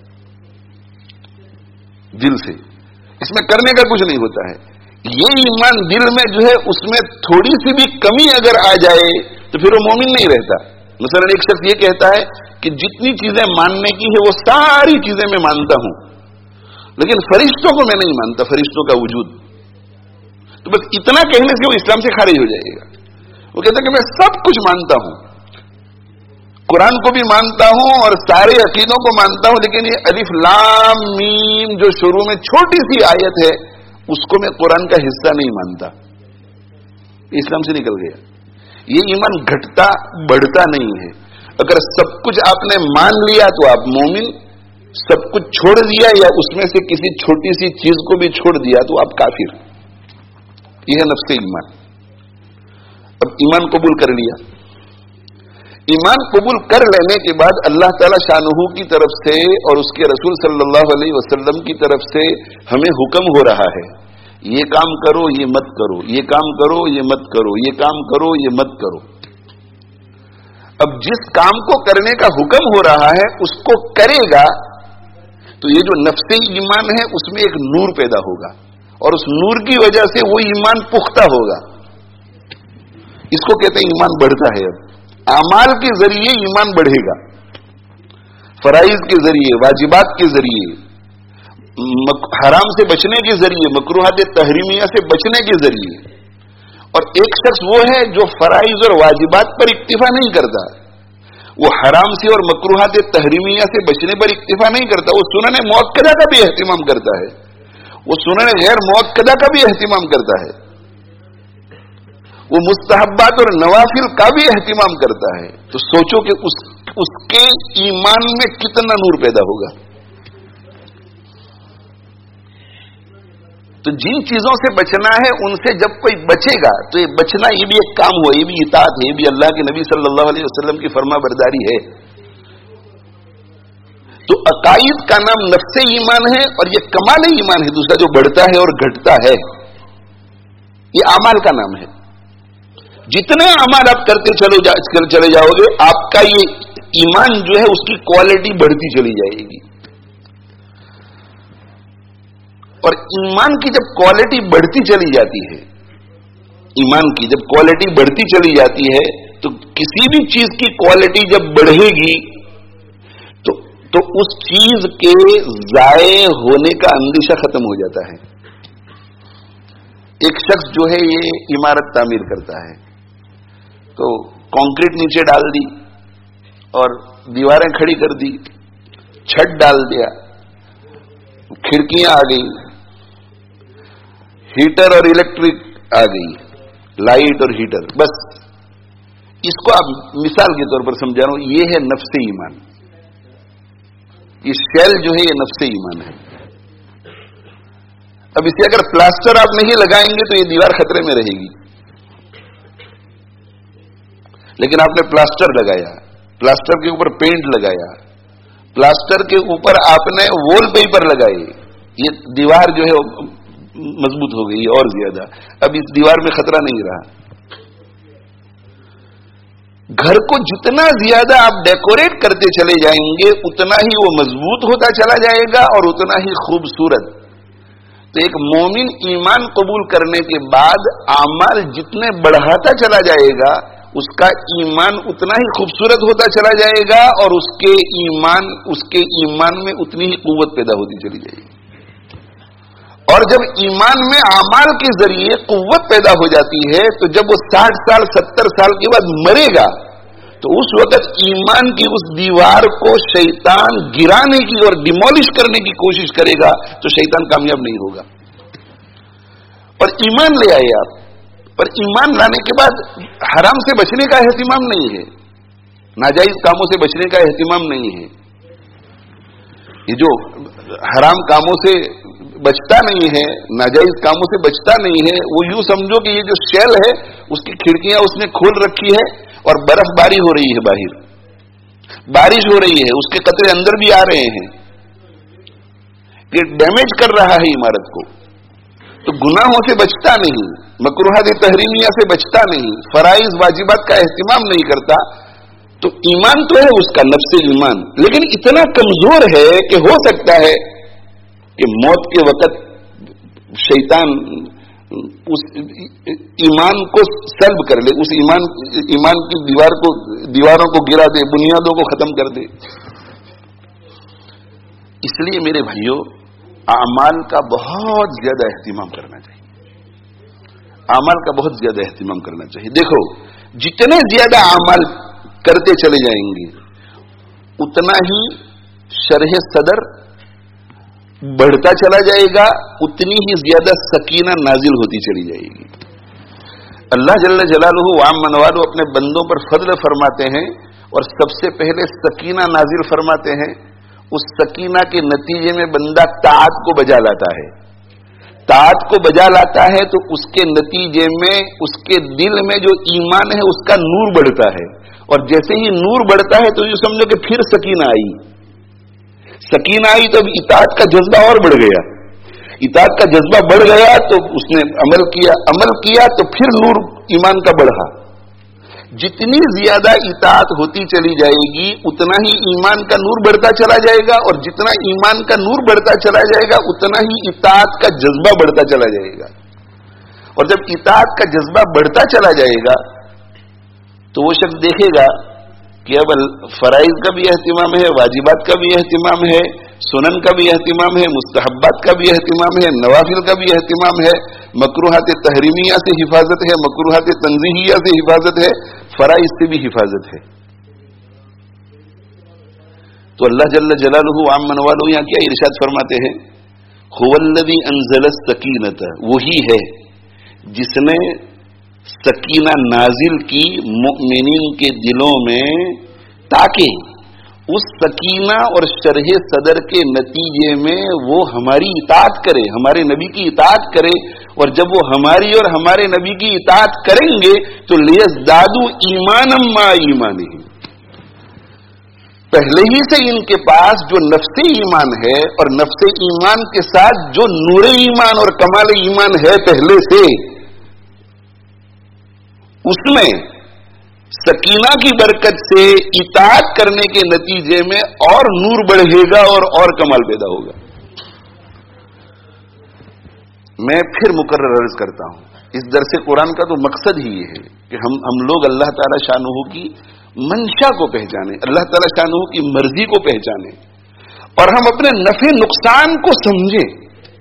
دل سے، اس میں کرنے کا کچھ نہیں ہوتا ہے. یہ ایمان دل میں جو ہے اس میں تھوڑی سی بھی کمی اگر آ جائے تو پھر وہ مومن نہیں رہتا. مثلا ایک شخص یہ کہتا ہے کہ جتنی چیزیں ماننے کی ہے وہ ساری چیزیں میں مانتا ہوں، لیکن فرشتوں کو میں نہیں مانتا، فرشتوں کا وجود. تو بس اتنا کہنے سے وہ اسلام سے خارج ہو جائے گا. وہ کہتا ہے کہ میں سب کچھ مانتا ہوں، قرآن کو بھی مانتا ہوں اور سارے عقیدوں کو مانتا ہوں، لیکن یہ الف لام میم جو شروع میں چھوٹی سی آیت ہے اس کو میں قرآن کا حصہ نہیں مانتا. اسلام سے نکل گیا. یہ ایمان گھٹتا بڑھتا نہیں ہے. اگر سب کچھ آپ نے مان لیا تو آپ مومن، سب کچھ چھوڑ دیا یا اس میں سے کسی چھوٹی سی چیز کو بھی چھوڑ دیا تو آپ کافر. یہ ہے نفس ایمان. اب ایمان قبول کر لیا. ایمان قبول کر لینے کے بعد اللہ تعالی شانہ کی طرف سے اور اس کے رسول صلی اللہ علیہ وسلم کی طرف سے ہمیں حکم ہو رہا ہے، یہ کام کرو یہ مت کرو، یہ کام کرو یہ مت کرو، یہ کام کرو یہ مت کرو. اب جس کام کو کرنے کا حکم ہو رہا ہے اس کو کرے گا تو یہ جو نفس ایمان ہے اس میں ایک نور پیدا ہوگا اور اس نور کی وجہ سے وہ ایمان پختہ ہوگا. اس کو کہتے ہیں ایمان بڑھتا ہے. اب اعمال کے ذریعے ایمان بڑھے گا، فرائض کے ذریعے، واجبات کے ذریعے، حرام سے بچنے کے ذریعے، مکروہات تحریمیہ سے بچنے کے ذریعے، اور ایک شخص وہ ہے جو فرائض اور واجبات پر اکتفا نہیں کرتا، وہ حرام سے اور مکروہات تحریمیہ سے بچنے پر اکتفا نہیں کرتا، وہ سنن مؤکدہ کا بھی اہتمام کرتا ہے، وہ سنن غیر مؤکدہ کا بھی اہتمام کرتا ہے، وہ مستحبات اور نوافل کا بھی اہتمام کرتا ہے. تو سوچو کہ اس اس کے ایمان میں کتنا نور پیدا ہوگا. تو جن چیزوں سے بچنا ہے ان سے جب کوئی بچے گا تو یہ بچنا یہ بھی ایک کام ہوا، یہ بھی اطاعت ہے، یہ بھی اللہ کے نبی صلی اللہ علیہ وسلم کی فرما برداری ہے. تو عقائد کا نام نفس ایمان ہے اور یہ کمال ایمان ہے، دوسرا جو بڑھتا ہے اور گھٹتا ہے یہ اعمال کا نام ہے. جتنے اعمال آپ کرتے چلو جا چلے جاؤ گے آپ کا یہ ایمان جو ہے اس کی کوالٹی بڑھتی چلی جائے گی. اور ایمان کی جب کوالٹی بڑھتی چلی جاتی ہے، ایمان کی جب کوالٹی بڑھتی چلی جاتی ہے تو کسی بھی چیز کی کوالٹی جب بڑھے گی تو تو اس چیز کے ضائع ہونے کا اندیشہ ختم ہو جاتا ہے. ایک شخص جو ہے یہ عمارت تعمیر کرتا ہے تو کنکریٹ نیچے ڈال دی اور دیواریں کھڑی کر دی، چھت ڈال دیا، کھڑکیاں آ گئی، ہیٹر اور الیکٹرک آ گئی، لائٹ اور ہیٹر. بس اس کو آپ مثال کے طور پر سمجھا رہا ہوں، یہ ہے نفس ایمان. یہ شیل جو ہے یہ نفس ایمان ہے. اب اسے اگر پلاسٹر آپ نہیں لگائیں گے تو یہ دیوار خطرے میں رہے گی، لیکن آپ نے پلاسٹر لگایا، پلاسٹر کے اوپر پینٹ لگایا، پلاسٹر کے اوپر آپ نے وال پیپر لگائے، یہ دیوار جو ہے مضبوط ہو گئی اور زیادہ. اب اس دیوار میں خطرہ نہیں رہا. گھر کو جتنا زیادہ آپ ڈیکوریٹ کرتے چلے جائیں گے اتنا ہی وہ مضبوط ہوتا چلا جائے گا اور اتنا ہی خوبصورت. تو ایک مومن ایمان قبول کرنے کے بعد اعمال جتنے بڑھاتا چلا جائے گا اس کا ایمان اتنا ہی خوبصورت ہوتا چلا جائے گا اور اس کے ایمان اس کے ایمان میں اتنی ہی قوت پیدا ہوتی چلی جائے گی. اور جب ایمان میں اعمال کے ذریعے قوت پیدا ہو جاتی ہے تو جب وہ ساٹھ سال ستر سال کے بعد مرے گا تو اس وقت ایمان کی اس دیوار کو شیطان گرانے کی اور ڈیمولش کرنے کی کوشش کرے گا تو شیطان کامیاب نہیں ہوگا. اور ایمان لے آئے آپ، پر ایمان لانے کے بعد حرام سے بچنے کا اہتمام نہیں ہے، ناجائز کاموں سے بچنے کا اہتمام نہیں ہے. یہ جو حرام کاموں سے بچتا نہیں ہے، ناجائز کاموں سے بچتا نہیں ہے، وہ یوں سمجھو کہ یہ جو شیل ہے اس کی کھڑکیاں اس نے کھول رکھی ہے اور برف باری ہو رہی ہے، باہر بارش ہو رہی ہے، اس کے قطرے اندر بھی آ رہے ہیں، یہ ڈیمیج کر رہا ہے عمارت کو. تو گناہوں سے بچتا نہیں، مکروہات تحریمیہ سے بچتا نہیں، فرائض واجبات کا اہتمام نہیں کرتا، تو ایمان تو ہے اس کا نفس ایمان، لیکن اتنا کمزور ہے کہ ہو سکتا ہے کہ موت کے وقت شیطان اس ایمان کو سلب کر لے، اس ایمان ایمان کی دیوار کو دیواروں کو گرا دے، بنیادوں کو ختم کر دے. اس لیے میرے بھائیوں اعمال کا بہت زیادہ اہتمام کرنا چاہیے، اعمال کا بہت زیادہ اہتمام کرنا چاہیے. دیکھو جتنے زیادہ اعمال کرتے چلے جائیں گے اتنا ہی شرح صدر بڑھتا چلا جائے گا، اتنی ہی زیادہ سکینہ نازل ہوتی چلی جائے گی. اللہ جل جلالہ وعم منوالو اپنے بندوں پر فضل فرماتے ہیں اور سب سے پہلے سکینہ نازل فرماتے ہیں. اس سکینہ کے نتیجے میں بندہ طاعت کو بجا لاتا ہے، طاعت کو بجا لاتا ہے تو اس کے نتیجے میں اس کے دل میں جو ایمان ہے اس کا نور بڑھتا ہے، اور جیسے ہی نور بڑھتا ہے تو یہ سمجھو کہ پھر سکینہ آئی، سکینہ آئی تو اب اطاعت کا جذبہ اور بڑھ گیا، اطاعت کا جذبہ بڑھ گیا تو اس نے عمل کیا، عمل کیا تو پھر نور ایمان کا بڑھا. جتنی زیادہ اطاعت ہوتی چلی جائے گی اتنا ہی ایمان کا نور بڑھتا چلا جائے گا، اور جتنا ایمان کا نور بڑھتا چلا جائے گا اتنا ہی اطاعت کا جذبہ بڑھتا چلا جائے گا. اور جب اطاعت کا جذبہ بڑھتا چلا جائے گا تو وہ شخص دیکھے گا कि अब फराइज का भी एहतिमाम है, वाजिबात का भी एहतिमाम है, सुनन का भी एहतिमाम है, मुस्तहब्बात का भी एहतिमाम है, नवाफिल का भी एहतिमाम है, मकरूहात तहरीमिया से हिफाजत है, मकरूहात तंजीहिया से हिफाजत है, फराइज से भी हिफाजत है। तो अल्लाह जल्ल जलालुहु अम्मन वालू यहाँ क्या इरशाद फरमाते हैं, हुवल्लज़ी अंज़ल सकीनत, वही है जिसने सकीना नाजिल की मुमिनीन के दिलों में, ताकि उस सकीना और शरह सदर के नतीजे में वो हमारी इताअत करे, हमारे नबी की इताअत करे। और जब वो हमारी और हमारे नबी की इताअत करेंगे तो लियज़दादू ईमानम मा ईमानिहिम, पहले ही से इनके पास जो नफ्से ईमान है और नफ्से ईमान के साथ जो नूरे ईमान और कमाल ईमान है पहले से, उसमें सकीना की बरकत से इताअत करने के नतीजे में और नूर बढ़ेगा और और कमाल पैदा होगा। मैं फिर मुकर्रर अर्ज करता हूं, इस दरसे कुरान का तो मकसद ही ये है कि हम हम लोग अल्लाह ताला शानहू की मंशा को पहचाने, अल्लाह ताला शानहू की मर्जी को पहचाने, और हम अपने नफे नुकसान को समझें।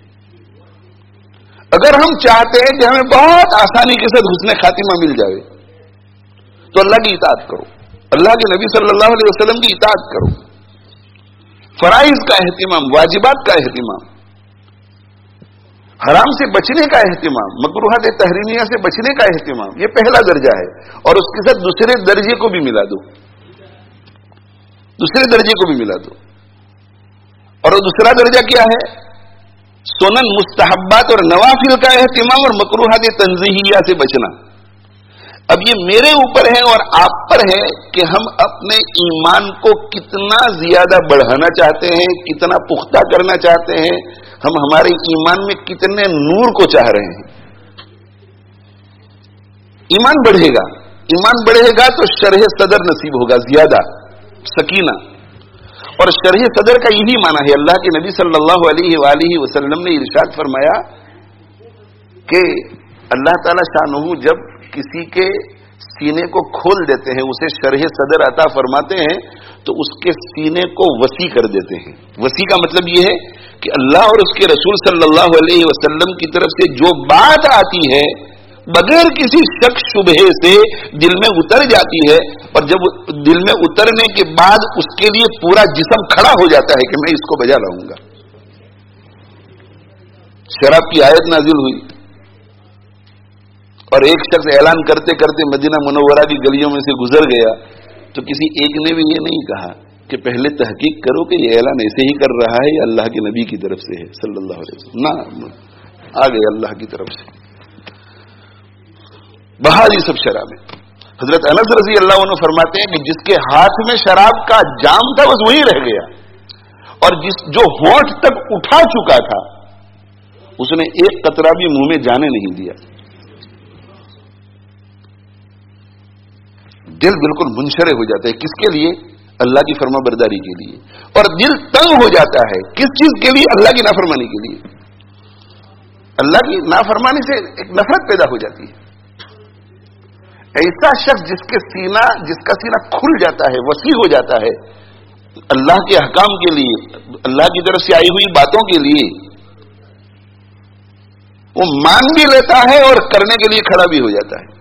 अगर हम चाहते हैं कि हमें बहुत आसानी के साथ हुस्न खातिमा मिल जाए तो अल्लाह की इताअत करो, अल्लाह के नबी सल्लल्लाहु अलैहि वसल्लम की इताअत करो, फराइज का एहतिमाम, वाजिबात का एहतिमाम, हराम से बचने का एहतिमाम, मकरूहात तहरीमिया से बचने का एहतिमाम, ये पहला दर्जा है। और उसके साथ दूसरे दर्जे को भी मिला दो, दूसरे दर्जे को भी मिला दो। और दूसरा दर्जा क्या है? सुनन, मुस्तहब्बात और नवाफिल का एहतिमाम और मकरूहात तंजीहिया से बचना। अब ये मेरे ऊपर है और आप पर है कि हम अपने ईमान को कितना ज्यादा बढ़ाना चाहते हैं, कितना पुख्ता करना चाहते हैं, हम हमारे ईमान में कितने नूर को चाह रहे हैं। ईमान बढ़ेगा, ईमान बढ़ेगा तो शरह सदर नसीब होगा, ज्यादा सकीना। और शरह सदर का यही माना है, अल्लाह के नबी सल्लल्लाहु अलैहि वसल्लम ने इरशाद फरमाया कि अल्लाह ताला शानहू जब किसी के सीने को खोल देते हैं, उसे शरह सदर अता फरमाते हैं, तो उसके सीने को वसी कर देते हैं। वसी का मतलब यह है कि अल्लाह और उसके रसूल सल्लल्लाहु अलैहि वसल्लम की तरफ से जो बात आती है बगैर किसी शक शुबहे से दिल में उतर जाती है, और जब दिल में उतरने के बाद उसके लिए पूरा जिस्म खड़ा हो जाता है कि मैं इसको बजा लाऊंगा। शराब की आयत नाजिल हुई और एक शख्स ऐलान करते करते मदीना मुनव्वरा की गलियों में से गुजर गया, तो किसी एक ने भी ये नहीं कहा कि पहले तहकीक करो कि ये ऐलान ऐसे ही कर रहा है या अल्लाह के नबी की तरफ से है सल्लल्लाहु अलैहि वसल्लम। ना, आ गए अल्लाह की तरफ से, बहाली सब शराबें। हजरत अनस रज़ी अल्लाह अन्हु फरमाते हैं कि जिसके हाथ में शराब का जाम था बस वही रह गया, और जिस जो होंठ तक उठा चुका था उसने एक कतरा भी मुंह में जाने नहीं दिया। दिल बिल्कुल मुनशरे हो जाता है, किसके लिए? अल्लाह की फर्मा बरदारी के लिए। और दिल तंग हो जाता है, किस चीज के लिए? अल्लाह की नाफरमानी के लिए। अल्लाह की नाफरमानी से एक नफरत पैदा हो जाती है। ऐसा शख्स जिसके सीना जिसका सीना खुल जाता है, वसी हो जाता है अल्लाह के अहकाम के लिए, अल्लाह की तरफ से आई हुई बातों के लिए, वो मान भी लेता है और करने के लिए खड़ा भी हो जाता है।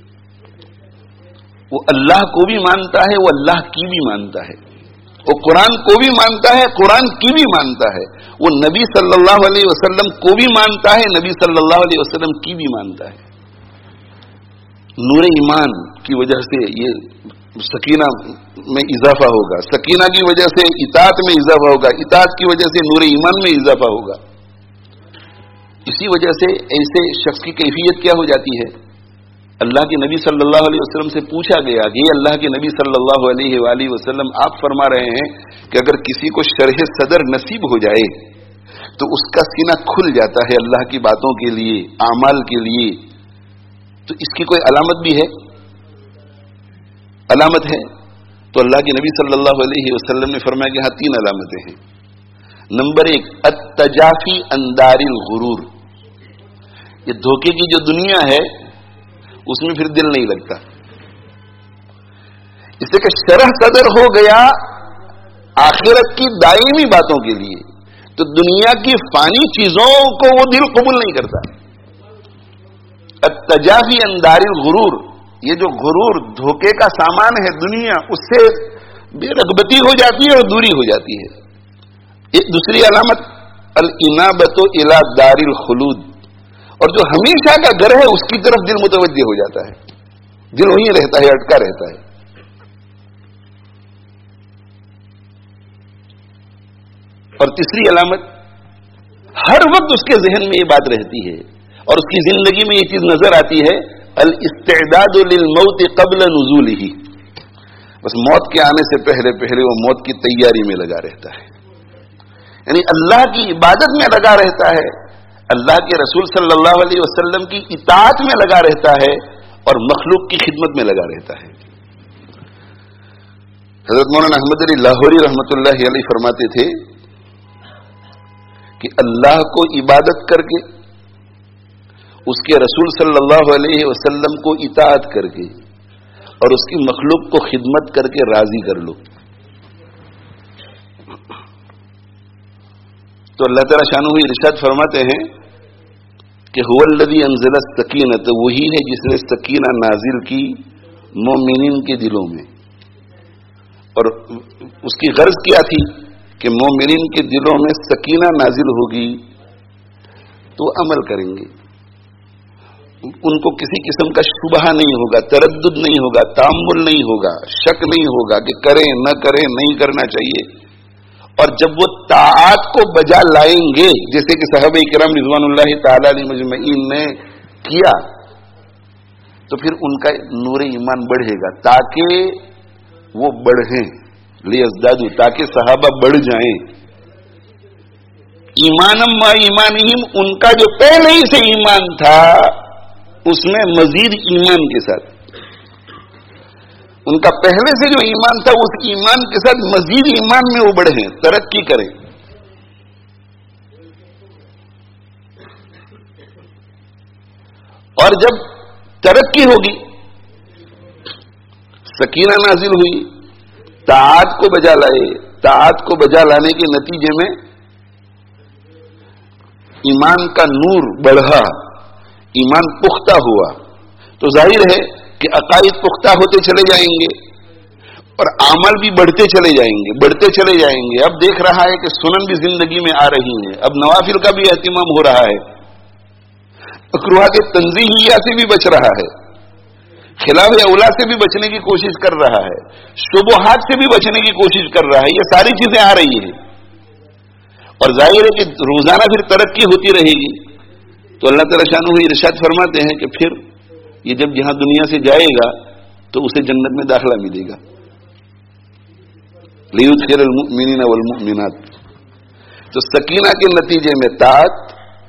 वो अल्लाह को भी मानता है, वो अल्लाह की भी मानता है, वो कुरान को भी मानता है, कुरान की भी मानता है, वो नबी सल्लल्लाहु अलैहि वसल्लम को भी मानता है, नबी सल्लल्लाहु अलैहि वसल्लम की भी मानता है। नूर ईमान की वजह से ये सकीना में इजाफा होगा, सकीना की वजह से इताअत में इजाफा होगा, इताअत की वजह से नूर ईमान में इजाफा होगा। इसी वजह से ऐसे शख्स की कैफियत क्या हो जाती है? अल्लाह के नबी सल्लल्लाहु अलैहि वसल्लम से पूछा गया कि अल्लाह के नबी सल्लल्लाहु अलैहि वसल्लम, आप फरमा रहे हैं कि अगर किसी को शरह सदर नसीब हो जाए तो उसका सीना खुल जाता है अल्लाह की बातों के लिए, आमाल के लिए, तो इसकी कोई अलामत भी है? अलामत है? तो अल्लाह के नबी सल्लल्लाहु अलैहि वसल्लम ने फरमाया कि हाँ, तीन अलामतें हैं। नंबर एक, अत्तजाफी अंदारिल गुरूर, ये धोखे की जो दुनिया है उसमें फिर दिल नहीं लगता। اس سے کہ شرح صدر ہو گیا آخرت کی دائمی باتوں کے لیے، تو دنیا کی فانی چیزوں کو وہ دل قبول نہیں کرتا۔ التجافی عن دار الغرور، یہ جو غرور دھوکے کا سامان ہے دنیا، اس سے بے رغبتی ہو جاتی ہے اور دوری ہو جاتی ہے۔ ایک دوسری علامت الانابۃ الی دار الخلود، اور جو ہمیشہ کا گھر ہے اس کی طرف دل متوجہ ہو جاتا ہے، دل وہیں رہتا ہے، اٹکا رہتا ہے۔ اور تیسری علامت، ہر وقت اس کے ذہن میں یہ بات رہتی ہے اور اس کی زندگی میں یہ چیز نظر آتی ہے، الاستعداد للموت قبل نزولہ، بس موت کے آنے سے پہلے پہلے وہ موت کی تیاری میں لگا رہتا ہے، یعنی اللہ کی عبادت میں لگا رہتا ہے، اللہ کے رسول صلی اللہ علیہ وسلم کی اطاعت میں لگا رہتا ہے اور مخلوق کی خدمت میں لگا رہتا ہے۔ حضرت مولانا احمد علی لاہوری رحمۃ اللہ علیہ فرماتے تھے کہ اللہ کو عبادت کر کے، اس کے رسول صلی اللہ علیہ وسلم کو اطاعت کر کے اور اس کی مخلوق کو خدمت کر کے راضی کر لو، تو اللہ تعالیٰ شانہ ارشاد فرماتے ہیں کہ هو الذی انزل السکینۃ، وہی ہے جس نے سکینہ نازل کی مومنین کے دلوں میں، اور اس کی غرض کیا تھی کہ مومنین کے دلوں میں سکینہ نازل ہوگی تو عمل کریں گے، ان کو کسی قسم کا شبہ نہیں ہوگا، تردد نہیں ہوگا، تامل نہیں ہوگا، شک نہیں ہوگا کہ کریں نہ کریں، نہیں کرنا چاہیے۔ اور جب وہ طاعات کو بجا لائیں گے، جیسے کہ صحابہ کرام رضوان اللہ تعالی علیہ مجمعین نے کیا، تو پھر ان کا نور ایمان بڑھے گا، تاکہ وہ بڑھیں، لیزدادوا، تاکہ صحابہ بڑھ جائیں، ایمانم ما ایمانہم، ان کا جو پہلے ہی سے ایمان تھا اس میں مزید ایمان کے ساتھ، ان کا پہلے سے جو ایمان تھا اس ایمان کے ساتھ مزید ایمان میں وہ بڑھیں، ترقی کریں۔ اور جب ترقی ہوگی، سکینہ نازل ہوئی، طاعات کو بجا لائے، طاعات کو بجا لانے کے نتیجے میں ایمان کا نور بڑھا، ایمان پختہ ہوا، تو ظاہر ہے کہ عقائد پختہ ہوتے چلے جائیں گے اور اعمال بھی بڑھتے چلے جائیں گے، بڑھتے چلے جائیں گے۔ اب دیکھ رہا ہے کہ سنن بھی زندگی میں آ رہی ہیں، اب نوافل کا بھی اہتمام ہو رہا ہے، مکروہ کے تنزیہیہ سے بھی بچ رہا ہے، خلاف اولا سے بھی بچنے کی کوشش کر رہا ہے، شبہات سے بھی بچنے کی کوشش کر رہا ہے، یہ ساری چیزیں آ رہی ہیں، اور ظاہر ہے کہ روزانہ پھر ترقی ہوتی رہے گی، تو اللہ تعالیٰ شانہ ارشاد فرماتے ہیں کہ پھر یہ جب یہاں دنیا سے جائے گا تو اسے جنت میں داخلہ ملے گا، لیدخل المؤمنین والمؤمنات۔ تو سکینہ کے نتیجے میں طاعت،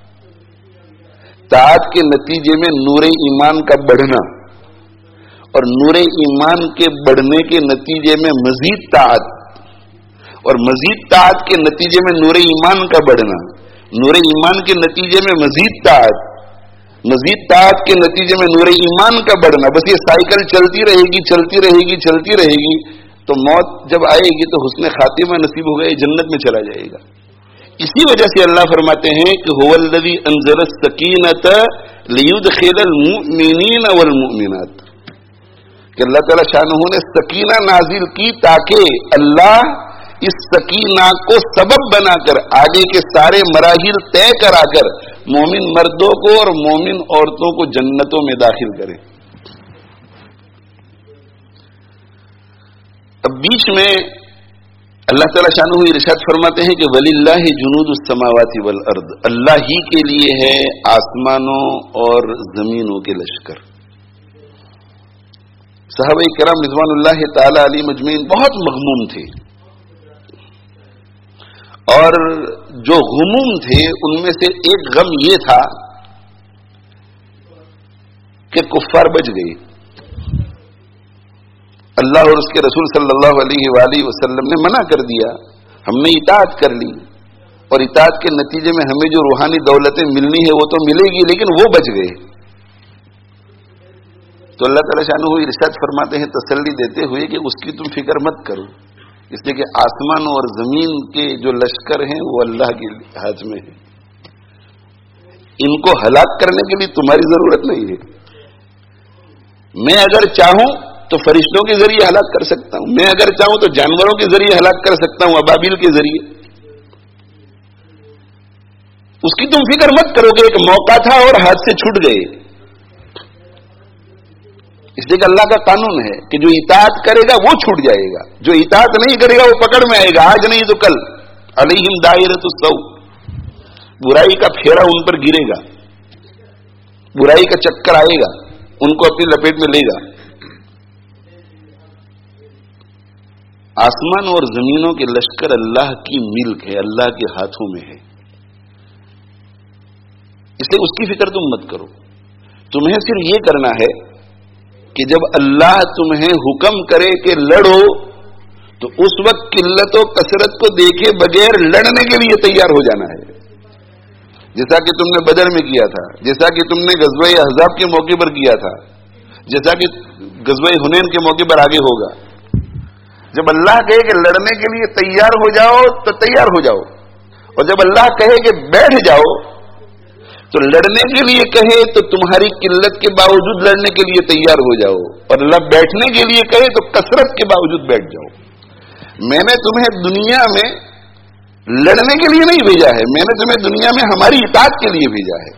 طاعت کے نتیجے میں نور ایمان کا بڑھنا، اور نور ایمان کے بڑھنے کے نتیجے میں مزید طاعت، اور مزید طاعت کے نتیجے میں نور ایمان کا بڑھنا، نور ایمان کے نتیجے میں مزید طاعت، مزید طاعت کے نتیجے میں نور ایمان کا بڑھنا، بس یہ سائیکل چلتی رہے گی چلتی رہے گی چلتی رہے گی، تو موت جب آئے گی تو حسن خاتمہ نصیب ہو گئے، جنت میں چلا جائے گا۔ اسی وجہ سے اللہ فرماتے ہیں کہ هو الذی انزل السکینۃ لیدخل المؤمنین والمؤمنات، کہ اللہ تعالیٰ شانہ نے سکینہ نازل کی تاکہ اللہ اس سکینہ کو سبب بنا کر آگے کے سارے مراحل طے کرا کر مومن مردوں کو اور مومن عورتوں کو جنتوں میں داخل کرے۔ اب بیچ میں اللہ تعالیٰ شانہ ارشاد فرماتے ہیں کہ وَلِلَّهِ جُنُودُ السَّمَاوَاتِ وَالْأَرْضِ، اللہ ہی کے لیے ہے آسمانوں اور زمینوں کے لشکر۔ صحابہ کرام رضوان اللہ تعالی علیہ مجمعین بہت مغموم تھے، اور جو غموم تھے ان میں سے ایک غم یہ تھا کہ کفار بچ گئے، اللہ اور اس کے رسول صلی اللہ علیہ وآلہ وسلم نے منع کر دیا، ہم نے اطاعت کر لی، اور اطاعت کے نتیجے میں ہمیں جو روحانی دولتیں ملنی ہے وہ تو ملے گی، لیکن وہ بچ گئے۔ تو اللہ تعالیٰ شانہ ارشاد فرماتے ہیں تسلی دیتے ہوئے کہ اس کی تم فکر مت کرو، اس لیے کہ آسمان اور زمین کے جو لشکر ہیں وہ اللہ کے ہاتھ میں ہیں، ان کو ہلاک کرنے کے لیے تمہاری ضرورت نہیں ہے۔ میں اگر چاہوں تو فرشتوں کے ذریعے ہلاک کر سکتا ہوں، میں اگر چاہوں تو جانوروں کے ذریعے ہلاک کر سکتا ہوں، ابابیل کے ذریعے۔ اس کی تم فکر مت کرو کہ ایک موقع تھا اور ہاتھ سے چھوٹ گئے، اس لیے کہ اللہ کا قانون ہے کہ جو اطاعت کرے گا وہ چھوٹ جائے گا، جو اطاعت نہیں کرے گا وہ پکڑ میں آئے گا، آج نہیں تو کل۔ علیہم دائرۃ السوء، برائی کا پھیرا ان پر گرے گا، برائی کا چکر آئے گا، ان کو اپنی لپیٹ میں لے گا۔ آسمان اور زمینوں کے لشکر اللہ کی ملک ہے، اللہ کے ہاتھوں میں ہے، اس لیے اس کی فکر تم مت کرو۔ تمہیں صرف یہ کرنا ہے کہ جب اللہ تمہیں حکم کرے کہ لڑو تو اس وقت قلت و کثرت کو دیکھے بغیر لڑنے کے لیے تیار ہو جانا ہے، جیسا کہ تم نے بدر میں کیا تھا، جیسا کہ تم نے غزوہ احزاب کے موقع پر کیا تھا، جیسا کہ غزوہ حنین کے موقع پر آگے ہوگا۔ جب اللہ کہے کہ لڑنے کے لیے تیار ہو جاؤ تو تیار ہو جاؤ، اور جب اللہ کہے کہ بیٹھ جاؤ تو لڑنے کے لیے کہے تو تمہاری قلت کے باوجود لڑنے کے لیے تیار ہو جاؤ، اور اللہ بیٹھنے کے لیے کہے تو کثرت کے باوجود بیٹھ جاؤ۔ میں نے تمہیں دنیا میں لڑنے کے لیے نہیں بھیجا ہے، میں نے تمہیں دنیا میں ہماری اطاعت کے لیے بھیجا ہے۔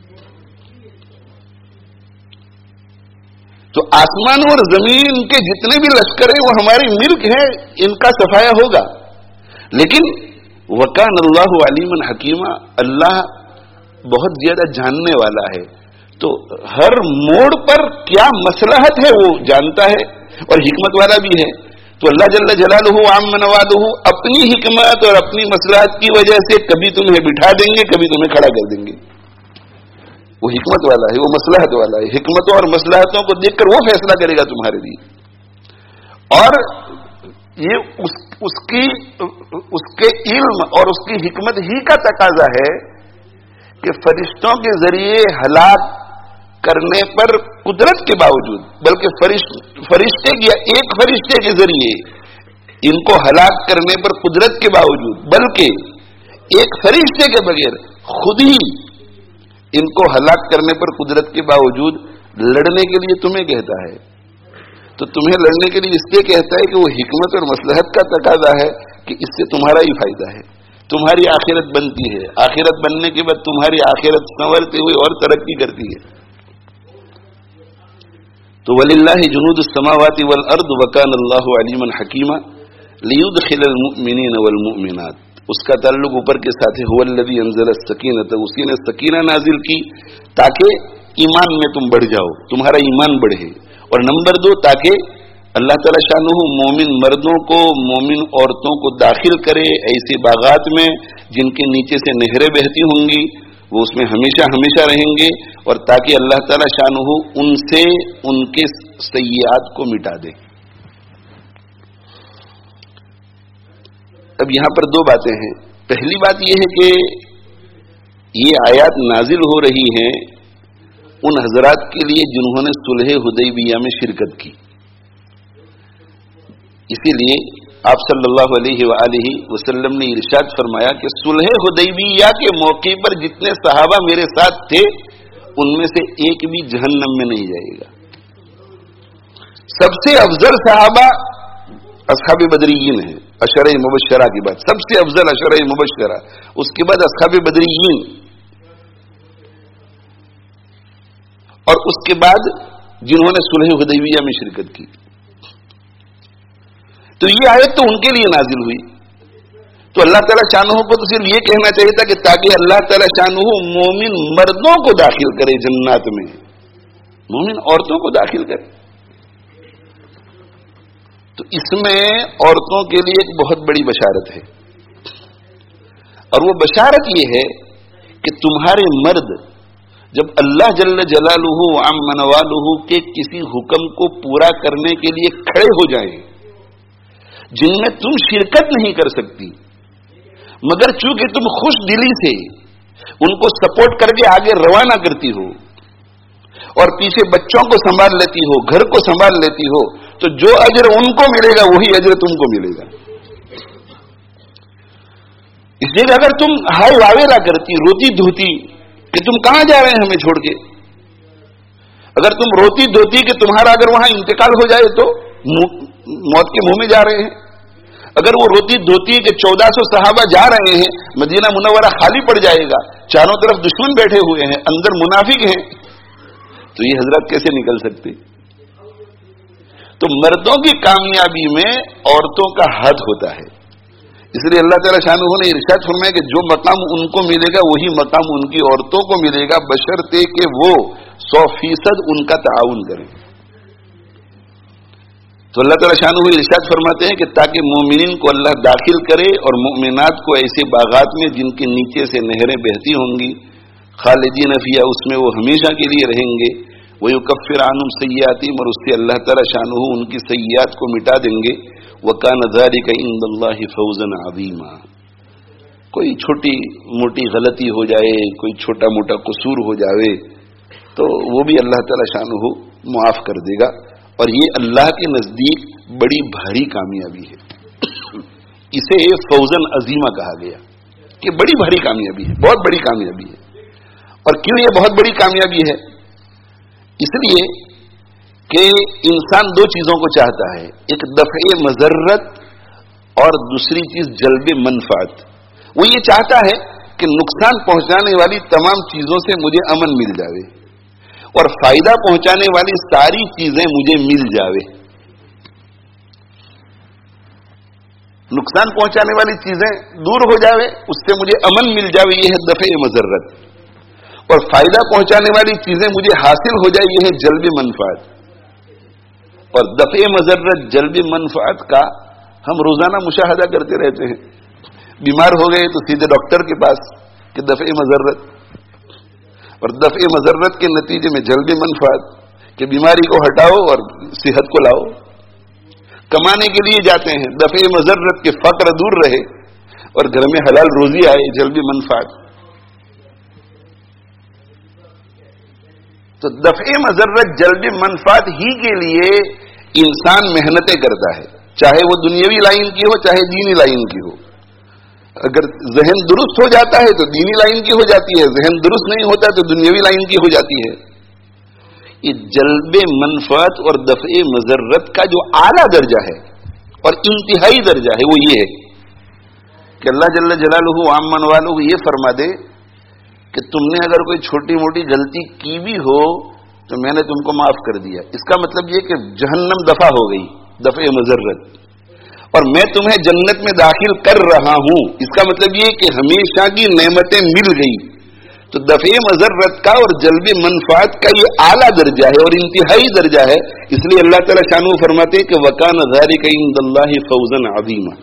تو آسمان اور زمین کے جتنے بھی لشکر ہیں وہ ہماری ملک ہے، ان کا صفایا ہوگا، لیکن وکان اللہ علیما حکیما، اللہ بہت زیادہ جاننے والا ہے، تو ہر موڑ پر کیا مصلحت ہے وہ جانتا ہے، اور حکمت والا بھی ہے۔ تو اللہ جل جلالہ عام نوالہ اپنی حکمت اور اپنی مصلحت کی وجہ سے کبھی تمہیں بٹھا دیں گے، کبھی تمہیں کھڑا کر دیں گے۔ وہ حکمت والا ہے، وہ مصلحت والا ہے، حکمتوں اور مصلحتوں کو دیکھ کر وہ فیصلہ کرے گا تمہارے لیے، اور یہ اس, اس کی اس کے علم اور اس کی حکمت ہی کا تقاضا ہے کہ فرشتوں کے ذریعے ہلاک کرنے پر قدرت کے باوجود، بلکہ فرشتے یا ایک فرشتے کے ذریعے ان کو ہلاک کرنے پر قدرت کے باوجود، بلکہ ایک فرشتے کے بغیر خود ہی ان کو ہلاک کرنے پر قدرت کے باوجود لڑنے کے لیے تمہیں کہتا ہے۔ تو تمہیں لڑنے کے لیے اس لیے کہتا ہے کہ وہ حکمت اور مصلحت کا تقاضا ہے کہ اس سے تمہارا ہی فائدہ ہے، تمہاری آخرت بنتی ہے، آخرت بننے کے بعد تمہاری آخرت سنورتے ہوئے اور ترقی کرتی ہے۔ تو وَلِلَّهِ جُنُودُ السَّمَاوَاتِ وَالْأَرْضِ وَكَانَ اللَّهُ عَلِيمًا حَكِيمًا لِيُدْخِلَ الْمُؤْمِنِينَ وَالْمُؤْمِنَاتِ، اس کا تعلق اوپر کے ساتھ ہے، هُوَ الَّذِي أَنزَلَ السَّكِينَةَ، اسی نے سکینہ نازل کی تاکہ ایمان میں تم بڑھ جاؤ، تمہارا ایمان بڑھے، اور نمبر دو تاکہ اللہ تعالیٰ شانہ مومن مردوں کو مومن عورتوں کو داخل کرے ایسے باغات میں جن کے نیچے سے نہریں بہتی ہوں گی، وہ اس میں ہمیشہ ہمیشہ رہیں گے، اور تاکہ اللہ تعالیٰ شانہ ان سے ان کے سیئات کو مٹا دے۔ اب یہاں پر دو باتیں ہیں۔ پہلی بات یہ ہے کہ یہ آیات نازل ہو رہی ہیں ان حضرات کے لیے جنہوں نے صلح حدیبیہ میں شرکت کی، اسی لیے آپ صلی اللہ علیہ وآلہ وسلم نے ارشاد فرمایا کہ صلح حدیبیہ کے موقع پر جتنے صحابہ میرے ساتھ تھے ان میں سے ایک بھی جہنم میں نہیں جائے گا۔ سب سے افضل صحابہ اصحاب بدریین ہیں، عشرہ مبشرہ کی بات، سب سے افضل عشرہ مبشرہ، اس کے بعد اصحاب بدریین، اور اس کے بعد جنہوں نے صلح حدیبیہ میں شرکت کی۔ تو یہ آیت تو ان کے لیے نازل ہوئی، تو اللہ تعالیٰ شانہ کو تو صرف یہ کہنا چاہیے تھا کہ تاکہ اللہ تعالیٰ شانہ مومن مردوں کو داخل کرے جنات میں، مومن عورتوں کو داخل کرے۔ تو اس میں عورتوں کے لیے ایک بہت بڑی بشارت ہے، اور وہ بشارت یہ ہے کہ تمہارے مرد جب اللہ جل جلالہ عم نوالہ کے کسی حکم کو پورا کرنے کے لیے کھڑے ہو جائیں جن میں تم شرکت نہیں کر سکتی، مگر چونکہ تم خوش دلی سے ان کو سپورٹ کر کے آگے روانہ کرتی ہو، और पीछे बच्चों को संभाल लेती हो, घर को संभाल लेती हो, तो जो अजर उनको मिलेगा वही अजर तुमको मिलेगा। इसलिए अगर तुम हाय वावेला करती, रोती धोती कि तुम कहां जा रहे हैं हमें छोड़ के, अगर तुम रोती धोती कि तुम्हारा अगर वहां इंतकाल हो जाए तो मौत के मुंह में जा रहे हैं, अगर वो रोती धोती कि चौदह सौ सहाबा जा रहे हैं, मदीना मुनव्वरा खाली पड़ जाएगा, चारों तरफ दुश्मन बैठे हुए हैं, अंदर मुनाफिक हैं, तो ये हजरत कैसे निकल सकते? तो मर्दों की कामयाबी में औरतों का हद होता है। इसलिए अल्लाह ताला शानहू ने इरशाद फरमाया कि जो मकाम उनको मिलेगा वही मकाम उनकी औरतों को मिलेगा, बशर्ते कि वो सौ फीसद उनका ताउन करें। तो अल्लाह ताला शानहू इरशाद फरमाते हैं कि ताकि मोमिनीन को अल्लाह दाखिल करे और मोमिनात को ऐसे बागात में जिनके नीचे से नहरें बहती होंगी, खालिदीन फिया, उसमें वो हमेशा के लिए रहेंगे, वो युकफ्फिर अन्हुम सय्यातिहिम, और उससे अल्लाह ताला शानहू उनकी सय्यात को मिटा देंगे। वकान ज़ालिका इंदल्लाहि फौज़न अज़ीमा। कोई छोटी मोटी गलती हो जाए, कोई छोटा मोटा कसूर हो जाए तो वो भी अल्लाह ताला शानहू मुआफ कर देगा, और ये अल्लाह के नजदीक बड़ी भारी कामयाबी है। इसे फौजन अजीमा कहा गया कि बड़ी भारी कामयाबी है, बहुत बड़ी कामयाबी है। और क्यों ये बहुत बड़ी कामयाबी है? इसलिए कि इंसान दो चीजों को चाहता है, एक दफ़े मजर्रत और दूसरी चीज जल्बे मनफात। वो ये चाहता है कि नुकसान पहुंचाने वाली तमाम चीजों से मुझे अमन मिल जावे और फायदा पहुंचाने वाली सारी चीजें मुझे मिल जावे। नुकसान पहुंचाने वाली चीजें दूर हो जावे, उससे मुझे अमन मिल जावे, यह है दफ़े मजर्रत, और फायदा पहुंचाने वाली चीजें मुझे हासिल हो जाए, यह है जल्बे मनफात। और दफ़े मजर्रत जल्बे मनफात का हम रोजाना मुशाहदा करते रहते हैं। बीमार हो गए तो सीधे डॉक्टर के पास कि दफ़े मजर्रत, और दफ़े मजर्रत के नतीजे में जल्बे मनफात कि बीमारी को हटाओ और सेहत को लाओ। कमाने के लिए जाते हैं, दफ़े मजर्रत के फक्र दूर रहे और घर में हलाल रोजी आए, जल्बे मनफात। तो दफ़े मजर्रत जल्बे मनफात ही के लिए इंसान मेहनतें करता है, चाहे वो दुनियावी लाइन की हो चाहे दीनी लाइन की हो। अगर जहन दुरुस्त हो जाता है तो दीनी लाइन की हो जाती है, जहन दुरुस्त नहीं होता तो दुनियावी लाइन की हो जाती है। ये जल्बे मनफात और दफ़े मजर्रत का जो आला दर्जा है और इंतहाई दर्जा है वो ये है कि अल्लाह जल्ल जलालुहु आमन वालुहु ये फरमा दे कि तुमने अगर कोई छोटी मोटी गलती की भी हो तो मैंने तुमको माफ कर दिया। इसका मतलब ये कि जहन्नम दफा हो गई, दफ़े मजर्रत, और मैं तुम्हें जन्नत में दाखिल कर रहा हूं। इसका मतलब ये कि हमेशा की नेमतें मिल गई। तो दफ़े मजर्रत का और जल्बे मनफात का ये आला दर्जा है और इंतहाई दर्जा है। इसलिए अल्लाह ताला शानहू फरमाते कि वकान ज़ालिका इंदल्लाहि फौज़न अज़ीमा।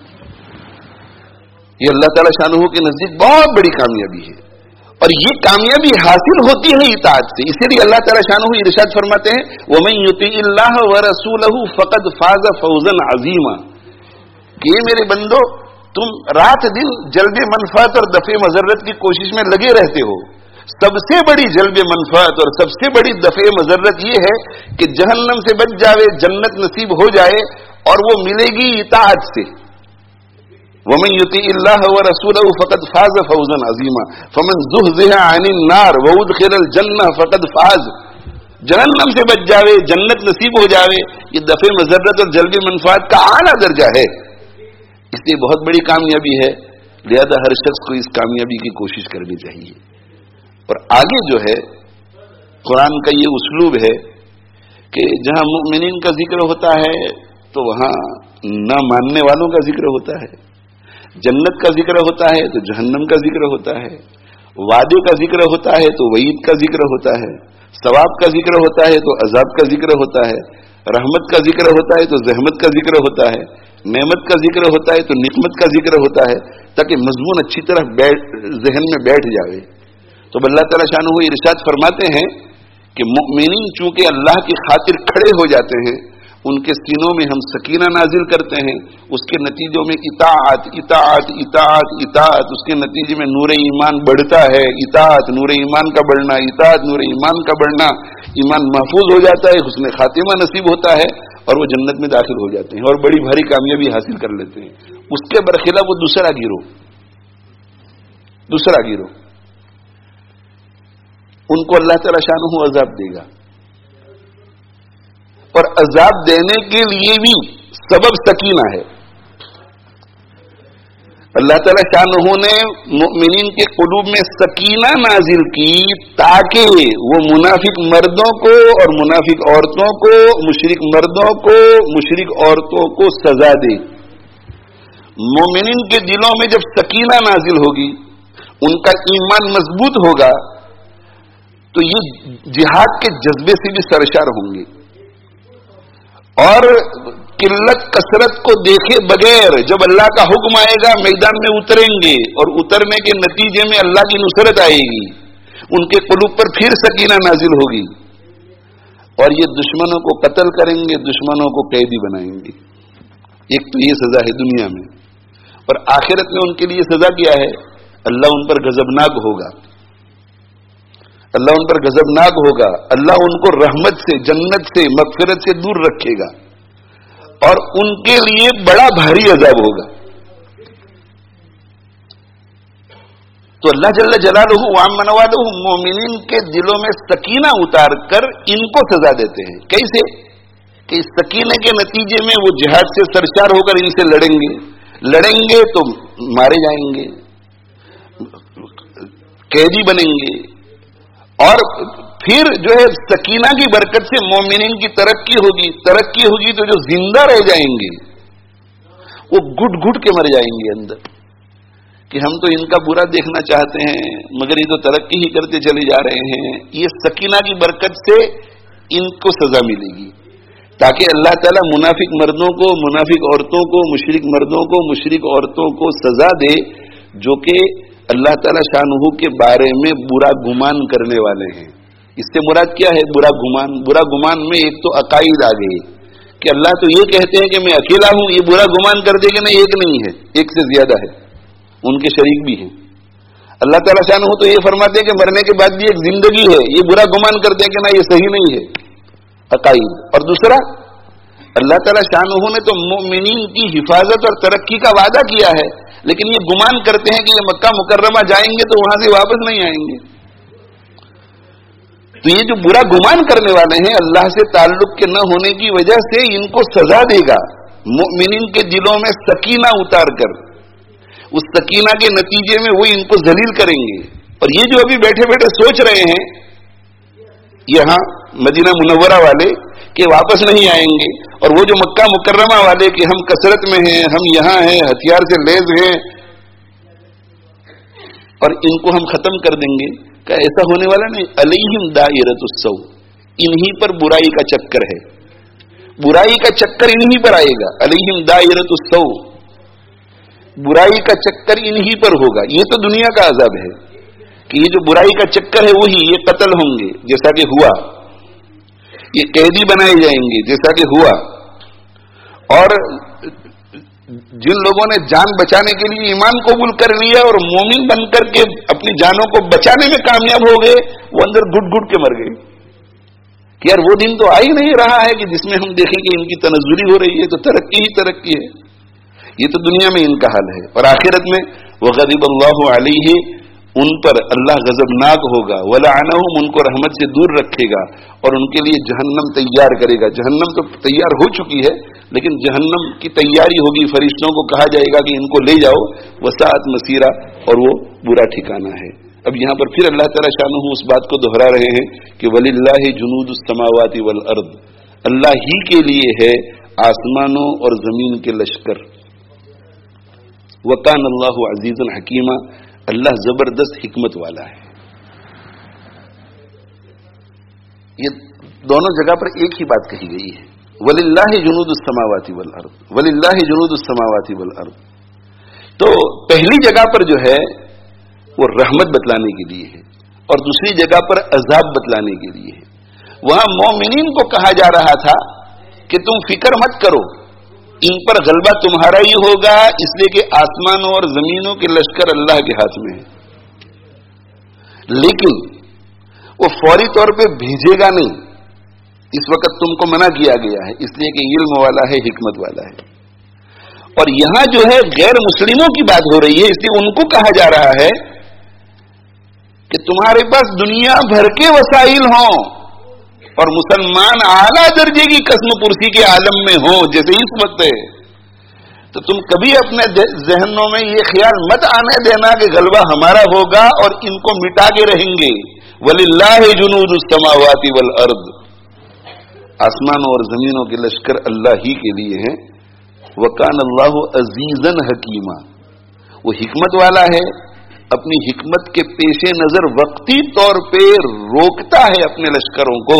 ये अल्लाह ताला शानहू के नजदीक बहुत बड़ी कामयाबी है, और ये कामयाबी हासिल होती है इताअत से। इसीलिए अल्लाह ताला शानहू इरशाद फरमाते हैं वमन युतिइल्लाह व रसूलहू फक़द फ़ाज़ फ़ौज़न अज़ीमा, कि मेरे बंदो तुम रात दिन जल्बे मनफात और दफ़े मजर्रत की कोशिश में लगे रहते हो। सबसे बड़ी जल्बे मनफात और सबसे बड़ी दफ़े मजर्रत ये है कि जहन्नम से बच जावे, जन्नत नसीब हो जाए, और वो मिलेगी इताअत से। वमन युतिइल्लाह व रसूलहू फक़द फ़ाज़ फ़ौज़न अज़ीमा फ़मन ज़ुहज़िहा अनिन नार व उदख़िलल जन्नह फ़क़द फ़ाज़। जहन्नम से बच जावे, जन्नत नसीब हो जावे, ये दफ़े मजर्रत और जल्बे मनफात का आला दर्जा है। इसलिए बहुत बड़ी कामयाबी है, लिहाजा हर शख्स को इस कामयाबी की कोशिश करनी चाहिए। और आगे जो है कुरान का ये उसलूब है कि जहां मुमिनीन का जिक्र होता है तो वहां न मानने वालों का जिक्र होता है, जन्नत का जिक्र होता है तो जहन्नम का जिक्र होता है, वादे का जिक्र होता है तो वईद का जिक्र होता है, सवाब का जिक्र होता है तो अजाब का जिक्र होता है, रहमत का जिक्र होता है तो जहमत का जिक्र होता है, नेमत का जिक्र होता है तो निकमत का जिक्र होता है, ताकि मजमून अच्छी तरह जहन में बैठ जावे। तो अल्लाह ताला शानहू इरशाद फरमाते हैं कि मुमिनीन चूंकि अल्लाह की खातिर खड़े हो जाते हैं ان کے سینوں میں ہم سکینہ نازل کرتے ہیں، اس کے نتیجوں میں اطاعت اطاعت اطاعت اطاعت، اس کے نتیجے میں نور ایمان بڑھتا ہے، اطاعت نور ایمان کا بڑھنا، اطاعت نور ایمان کا بڑھنا، ایمان محفوظ ہو جاتا ہے، حسن خاتمہ نصیب ہوتا ہے اور وہ جنت میں داخل ہو جاتے ہیں اور بڑی بھاری کامیابی حاصل کر لیتے ہیں۔ اس کے برخلاف وہ دوسرا گروہ دوسرا گروہ ان کو اللہ تعالی شانہ عذاب دے گا، اور عذاب دینے کے لیے بھی سبب سکینہ ہے۔ اللہ تعالی شانہ نے مؤمنین کے قلوب میں سکینہ نازل کی تاکہ وہ منافق مردوں کو اور منافق عورتوں کو، مشرک مردوں کو مشرک عورتوں کو سزا دے۔ مومنین کے دلوں میں جب سکینہ نازل ہوگی، ان کا ایمان مضبوط ہوگا، تو یہ جہاد کے جذبے سے بھی سرشار ہوں گے اور قلت کثرت کو دیکھے بغیر جب اللہ کا حکم آئے گا میدان میں اتریں گے، اور اترنے کے نتیجے میں اللہ کی نصرت آئے گی، ان کے قلوب پر پھر سکینہ نازل ہوگی اور یہ دشمنوں کو قتل کریں گے، دشمنوں کو قیدی بنائیں گے۔ ایک تو یہ سزا ہے دنیا میں، اور آخرت میں ان کے لیے سزا کیا ہے؟ اللہ ان پر غضبناک ہوگا، اللہ ان پر غضبناک ہوگا، اللہ ان کو رحمت سے، جنت سے، مغفرت سے دور رکھے گا اور ان کے لیے بڑا بھاری عذاب ہوگا۔ تو اللہ جل جلالہ وعم نوالہ مومنین کے دلوں میں سکینہ اتار کر ان کو سزا دیتے ہیں۔ کیسے؟ کہ اس سکینے کے نتیجے میں وہ جہاد سے سرشار ہو کر ان سے لڑیں گے، لڑیں گے تو مارے جائیں گے، قیدی بنیں گے، اور پھر جو ہے سکینہ کی برکت سے مومنین کی ترقی ہوگی، ترقی ہوگی تو جو زندہ رہ جائیں گے وہ گٹ گٹ کے مر جائیں گے اندر، کہ ہم تو ان کا برا دیکھنا چاہتے ہیں مگر یہ تو ترقی ہی کرتے چلے جا رہے ہیں۔ یہ سکینہ کی برکت سے ان کو سزا ملے گی، تاکہ اللہ تعالیٰ منافق مردوں کو، منافق عورتوں کو، مشرک مردوں کو، مشرک عورتوں کو سزا دے جو کہ اللہ تعالیٰ شانہ کے بارے میں برا گمان کرنے والے ہیں۔ اس سے مراد کیا ہے؟ برا گمان۔ برا گمان میں ایک تو عقائد آ گئے کہ اللہ تو یہ کہتے ہیں کہ میں اکیلا ہوں، یہ برا گمان کر دے کہ نہیں ایک نہیں ہے، ایک سے زیادہ ہے، ان کے شریک بھی ہیں۔ اللہ تعالیٰ شانہ تو یہ فرماتے ہیں کہ مرنے کے بعد بھی ایک زندگی ہے، یہ برا گمان کرتے ہیں کہ نہ یہ صحیح نہیں ہے، عقائد۔ اور دوسرا، اللہ تعالیٰ شانہ نے تو مومنین کی حفاظت اور ترقی کا وعدہ کیا ہے، لیکن یہ گمان کرتے ہیں کہ یہ مکہ مکرمہ جائیں گے تو وہاں سے واپس نہیں آئیں گے۔ تو یہ جو برا گمان کرنے والے ہیں اللہ سے تعلق کے نہ ہونے کی وجہ سے ان کو سزا دے گا، مومنین کے دلوں میں سکینہ اتار کر، اس سکینہ کے نتیجے میں وہ ان کو ذلیل کریں گے۔ اور یہ جو ابھی بیٹھے بیٹھے سوچ رہے ہیں یہاں مدینہ منورہ والے کہ واپس نہیں آئیں گے، اور وہ جو مکہ مکرمہ والے کہ ہم کثرت میں ہیں، ہم یہاں ہیں، ہتھیار سے لیز ہیں اور ان کو ہم ختم کر دیں گے، کہ ایسا ہونے والا نہیں۔ علیہم دائرۃ السوء، انہی پر برائی کا چکر ہے، برائی کا چکر انہی پر آئے گا۔ علیہم دائرۃ السوء، برائی کا چکر انہی پر ہوگا۔ یہ تو دنیا کا عذاب ہے کہ یہ جو برائی کا چکر ہے وہی، یہ قتل ہوں گے جیسا کہ ہوا، یہ قیدی بنائے جائیں گے جیسا کہ ہوا، اور جن لوگوں نے جان بچانے کے لیے ایمان قبول کر لیا اور مومن بن کر کے اپنی جانوں کو بچانے میں کامیاب ہو گئے، وہ اندر گھٹ گھٹ کے مر گئے کہ یار وہ دن تو آ ہی نہیں رہا ہے کہ جس میں ہم دیکھیں کہ ان کی تنزلی ہو رہی ہے، تو ترقی ہی ترقی ہے۔ یہ تو دنیا میں ان کا حال ہے، اور آخرت میں وغضب اللہ علیہ، ان پر اللہ غضبناک ہوگا، ولعنہم، ان کو رحمت سے دور رکھے گا، اور ان کے لیے جہنم تیار کرے گا۔ جہنم تو تیار ہو چکی ہے، لیکن جہنم کی تیاری ہوگی، فرشتوں کو کہا جائے گا کہ ان کو لے جاؤ، وساعت مسیرہ، اور وہ برا ٹھکانہ ہے۔ اب یہاں پر پھر اللہ تعالیٰ شانہ اس بات کو دہرا رہے ہیں کہ وَلِلَّهِ جُنُودُ السَّمَاوَاتِ وَالْأَرْضِ، اللہ ہی کے لیے ہے آسمانوں اور زمین کے لشکر۔ وَكَانَ اللَّهُ عَزِيزًا حَكِيمًا، اللہ زبردست حکمت والا ہے۔ یہ دونوں جگہ پر ایک ہی بات کہی گئی ہے، وَلِلَّهِ جُنُودُ السَّمَاوَاتِ وَالْأَرْضِ، وَلِلَّهِ جُنُودُ السَّمَاوَاتِ وَالْأَرْضِ۔ تو پہلی جگہ پر جو ہے وہ رحمت بتلانے کے لیے ہے، اور دوسری جگہ پر عذاب بتلانے کے لیے ہے۔ وہاں مومنین کو کہا جا رہا تھا کہ تم فکر مت کرو، ان پر غلبہ تمہارا ہی ہوگا، اس لیے کہ آسمانوں اور زمینوں کے لشکر اللہ کے ہاتھ میں ہے، لیکن وہ فوری طور پہ بھیجے گا نہیں، اس وقت تم کو منع کیا گیا ہے، اس لیے کہ علم والا ہے، حکمت والا ہے۔ اور یہاں جو ہے غیر مسلموں کی بات ہو رہی ہے، اس لیے ان کو کہا جا رہا ہے کہ تمہارے پاس دنیا بھر کے وسائل ہوں اور مسلمان اعلیٰ درجے کی قسم پرسی کے عالم میں ہوں جیسے اس وقت ہے، تو تم کبھی اپنے ذہنوں میں یہ خیال مت آنے دینا کہ غلبہ ہمارا ہوگا اور ان کو مٹا کے رہیں گے۔ وَلِلَّهِ جُنُودُ السَّمَاوَاتِ وَالْأَرْضِ، آسمانوں اور زمینوں کے لشکر اللہ ہی کے لیے ہیں۔ وَكَانَ اللَّهُ عَزِيزًا حَكِيمًا، وہ حکمت والا ہے، اپنی حکمت کے پیش نظر وقتی طور پہ روکتا ہے اپنے لشکروں کو،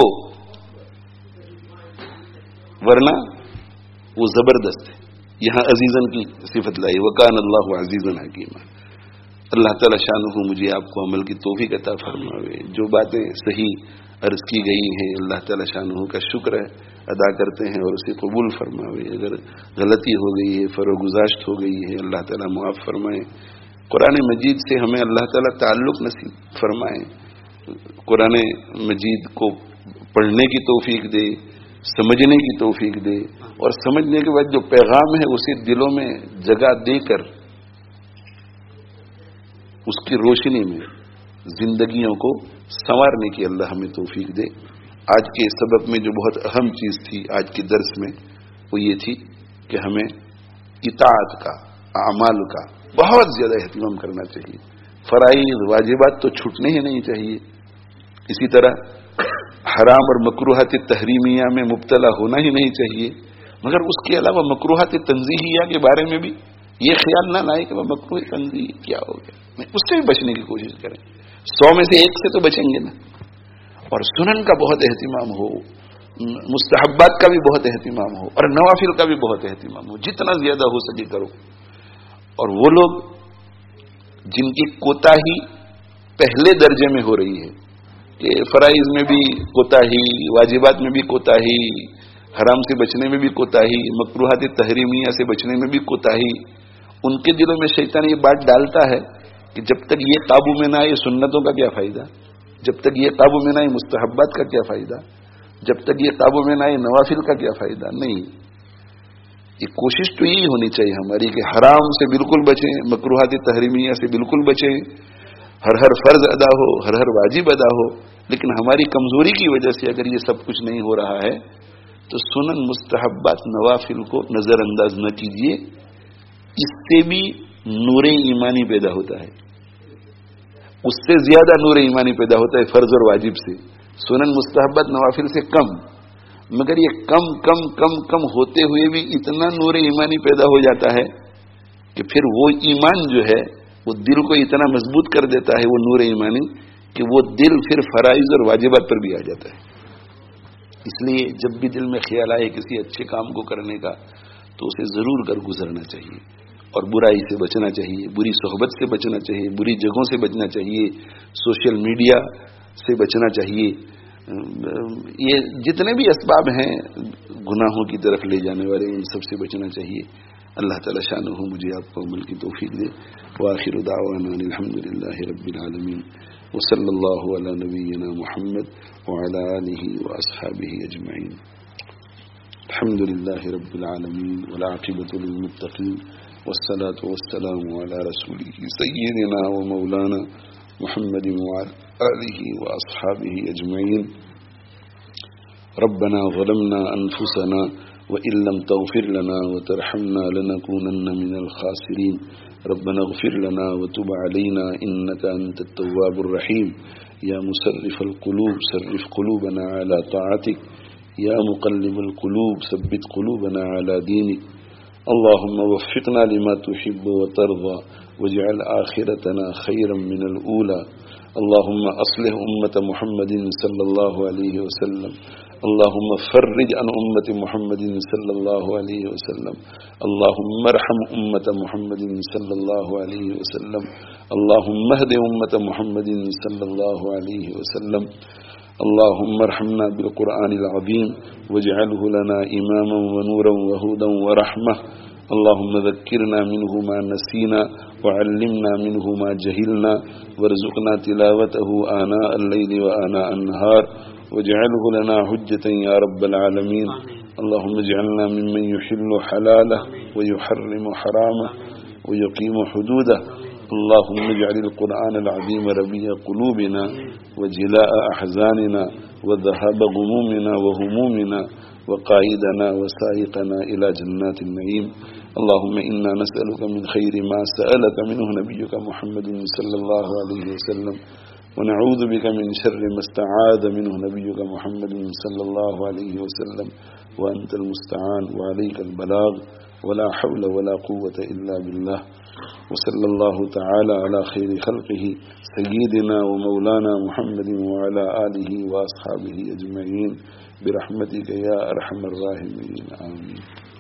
ورنہ وہ زبردست ہے۔ یہاں عزیزن کی صفت لائی، وَكَانَ اللَّهُ عَزِيزًا حَكِيمًا۔ اللہ تعالی شانہ مجھے آپ کو عمل کی توفیق عطا فرماوے۔ جو باتیں صحیح عرض کی گئی ہیں اللہ تعالی شانہ کا شکر ہے ادا کرتے ہیں اور اسے قبول فرماوے، اگر غلطی ہو گئی ہے، فرگزاشت ہو گئی ہے، اللہ تعالی معاف فرمائے۔ قرآن مجید سے ہمیں اللہ تعالی تعلق نصیب فرمائے، قرآن مجید کو پڑھنے کی توفیق دے، سمجھنے کی توفیق دے، اور سمجھنے کے بعد جو پیغام ہے اسے دلوں میں جگہ دے کر اس کی روشنی میں زندگیوں کو سنوارنے کی اللہ ہمیں توفیق دے۔ آج کے سبق میں جو بہت اہم چیز تھی آج کے درس میں وہ یہ تھی کہ ہمیں اطاعت کا، اعمال کا بہت زیادہ اہتمام کرنا چاہیے۔ فرائض واجبات تو چھوٹنے ہی نہیں چاہیے، اسی طرح حرام اور مکروہات تحریمیہ میں مبتلا ہونا ہی نہیں چاہیے، مگر اس کے علاوہ مکروہات تنزیہیہ کے بارے میں بھی یہ خیال نہ لائے کہ وہ مکروہ تنزیہ کیا ہو گیا، اس سے بھی بچنے کی کوشش کریں۔ سو میں سے ایک سے تو بچیں گے نا۔ اور سنن کا بہت اہتمام ہو، مستحبات کا بھی بہت اہتمام ہو، اور نوافل کا بھی بہت اہتمام ہو، جتنا زیادہ ہو سکے کرو۔ اور وہ لوگ جن کی کوتاہی پہلے درجے میں ہو رہی ہے کہ فرائض میں بھی کوتاہی، واجبات میں بھی کوتاہی، حرام سے بچنے میں بھی کوتاہی، مکروہات تحریمیہ سے بچنے میں بھی کوتاہی، ان کے دلوں میں شیطان یہ بات ڈالتا ہے کہ جب تک یہ قابو میں نہ آئے سنتوں کا کیا فائدہ، جب تک یہ قابو میں نہ آئے مستحبات کا کیا فائدہ، جب تک یہ قابو میں نہ آئے نوافل کا کیا فائدہ۔ نہیں، یہ کوشش تو یہی ہونی چاہیے ہماری کہ حرام سے بالکل بچیں، مکروہات تحریمیہ سے بالکل بچیں، ہر ہر فرض ادا ہو، ہر ہر واجب ادا ہو، لیکن ہماری کمزوری کی وجہ سے اگر یہ سب کچھ نہیں ہو رہا ہے تو سنن، مستحبات، نوافل کو نظر انداز نہ کیجیے، اس سے بھی نور ایمانی پیدا ہوتا ہے، اس سے زیادہ نور ایمانی پیدا ہوتا ہے فرض اور واجب سے، سنن مستحبات نوافل سے کم، مگر یہ کم کم کم کم ہوتے ہوئے بھی اتنا نور ایمانی پیدا ہو جاتا ہے کہ پھر وہ ایمان جو ہے وہ دل کو اتنا مضبوط کر دیتا ہے، وہ نور ایمانی، کہ وہ دل پھر فرائض اور واجبات پر بھی آ جاتا ہے۔ اس لیے جب بھی دل میں خیال آئے کسی اچھے کام کو کرنے کا تو اسے ضرور کر گزرنا چاہیے، اور برائی سے بچنا چاہیے، بری صحبت سے بچنا چاہیے، بری جگہوں سے بچنا چاہیے، سوشل میڈیا سے بچنا چاہیے، یہ جتنے بھی اسباب ہیں گناہوں کی طرف لے جانے والے ان سب سے بچنا چاہیے۔ اللہ تعالی شانہ مجھے آپ کو عمل کی توفیق دے۔ وآخر دعوانا الحمدللہ رب العالمین، وصلی اللہ علی نبینا محمد وعلی آلہ واصحابہ اجمعین۔ الحمدللہ رب العالمین والعاقبۃ للمتقین، والصلاة والسلام على رسوله سيدنا ومولانا محمد وعلى آله وأصحابه أجمعين۔ ربنا ظلمنا أنفسنا وإن لم تغفر لنا وترحمنا لنكونن من الخاسرين۔ ربنا اغفر لنا وتب علينا إنك أنت التواب الرحيم۔ يا مصرف القلوب صرف قلوبنا على طاعتك، يا مقلب القلوب ثبت قلوبنا على دينك۔ اللهم وفقنا لما تحب وترضى واجعل آخرتنا خيرا من الأولى۔ اللهم أصلح أمة محمد صلى الله عليه وسلم، اللهم فرج عن أمة محمد صلى الله عليه وسلم، اللهم ارحم أمة محمد صلى الله عليه وسلم، اللهم اهد أمة محمد صلى الله عليه وسلم۔ اللهم ارحمنا بالقرآن العظيم واجعله لنا إماما ونورا وهدى ورحمة. اللهم ذكرنا منه ما نسينا وعلمنا منه ما جهلنا وارزقنا تلاوته آناء الليل وآناء النهار واجعله لنا حجة يا رب العالمين. اللهم اجعلنا ممن يحل حلاله ويحرم حرامه ويقيم حدوده. اللهم اجعل القرآن العظيم ربيع قلوبنا وجلاء أحزاننا وذهاب غمومنا وهمومنا وقائدنا وسائقنا إلى جنات النعيم. اللهم إنا نسألك من خير ما سألك منه نبيك محمد صلى الله عليه وسلم ونعوذ بك من شر ما استعاذ منه نبيك محمد صلى الله عليه وسلم وأنت المستعان وعليك البلاغ ولا حول ولا قوة إلا بالله. وصلى الله تعالى على خير خلقه سيدنا ومولانا محمد وعلى آله وأصحابه أجمعين برحمتك يا أرحم الراحمين. آمين.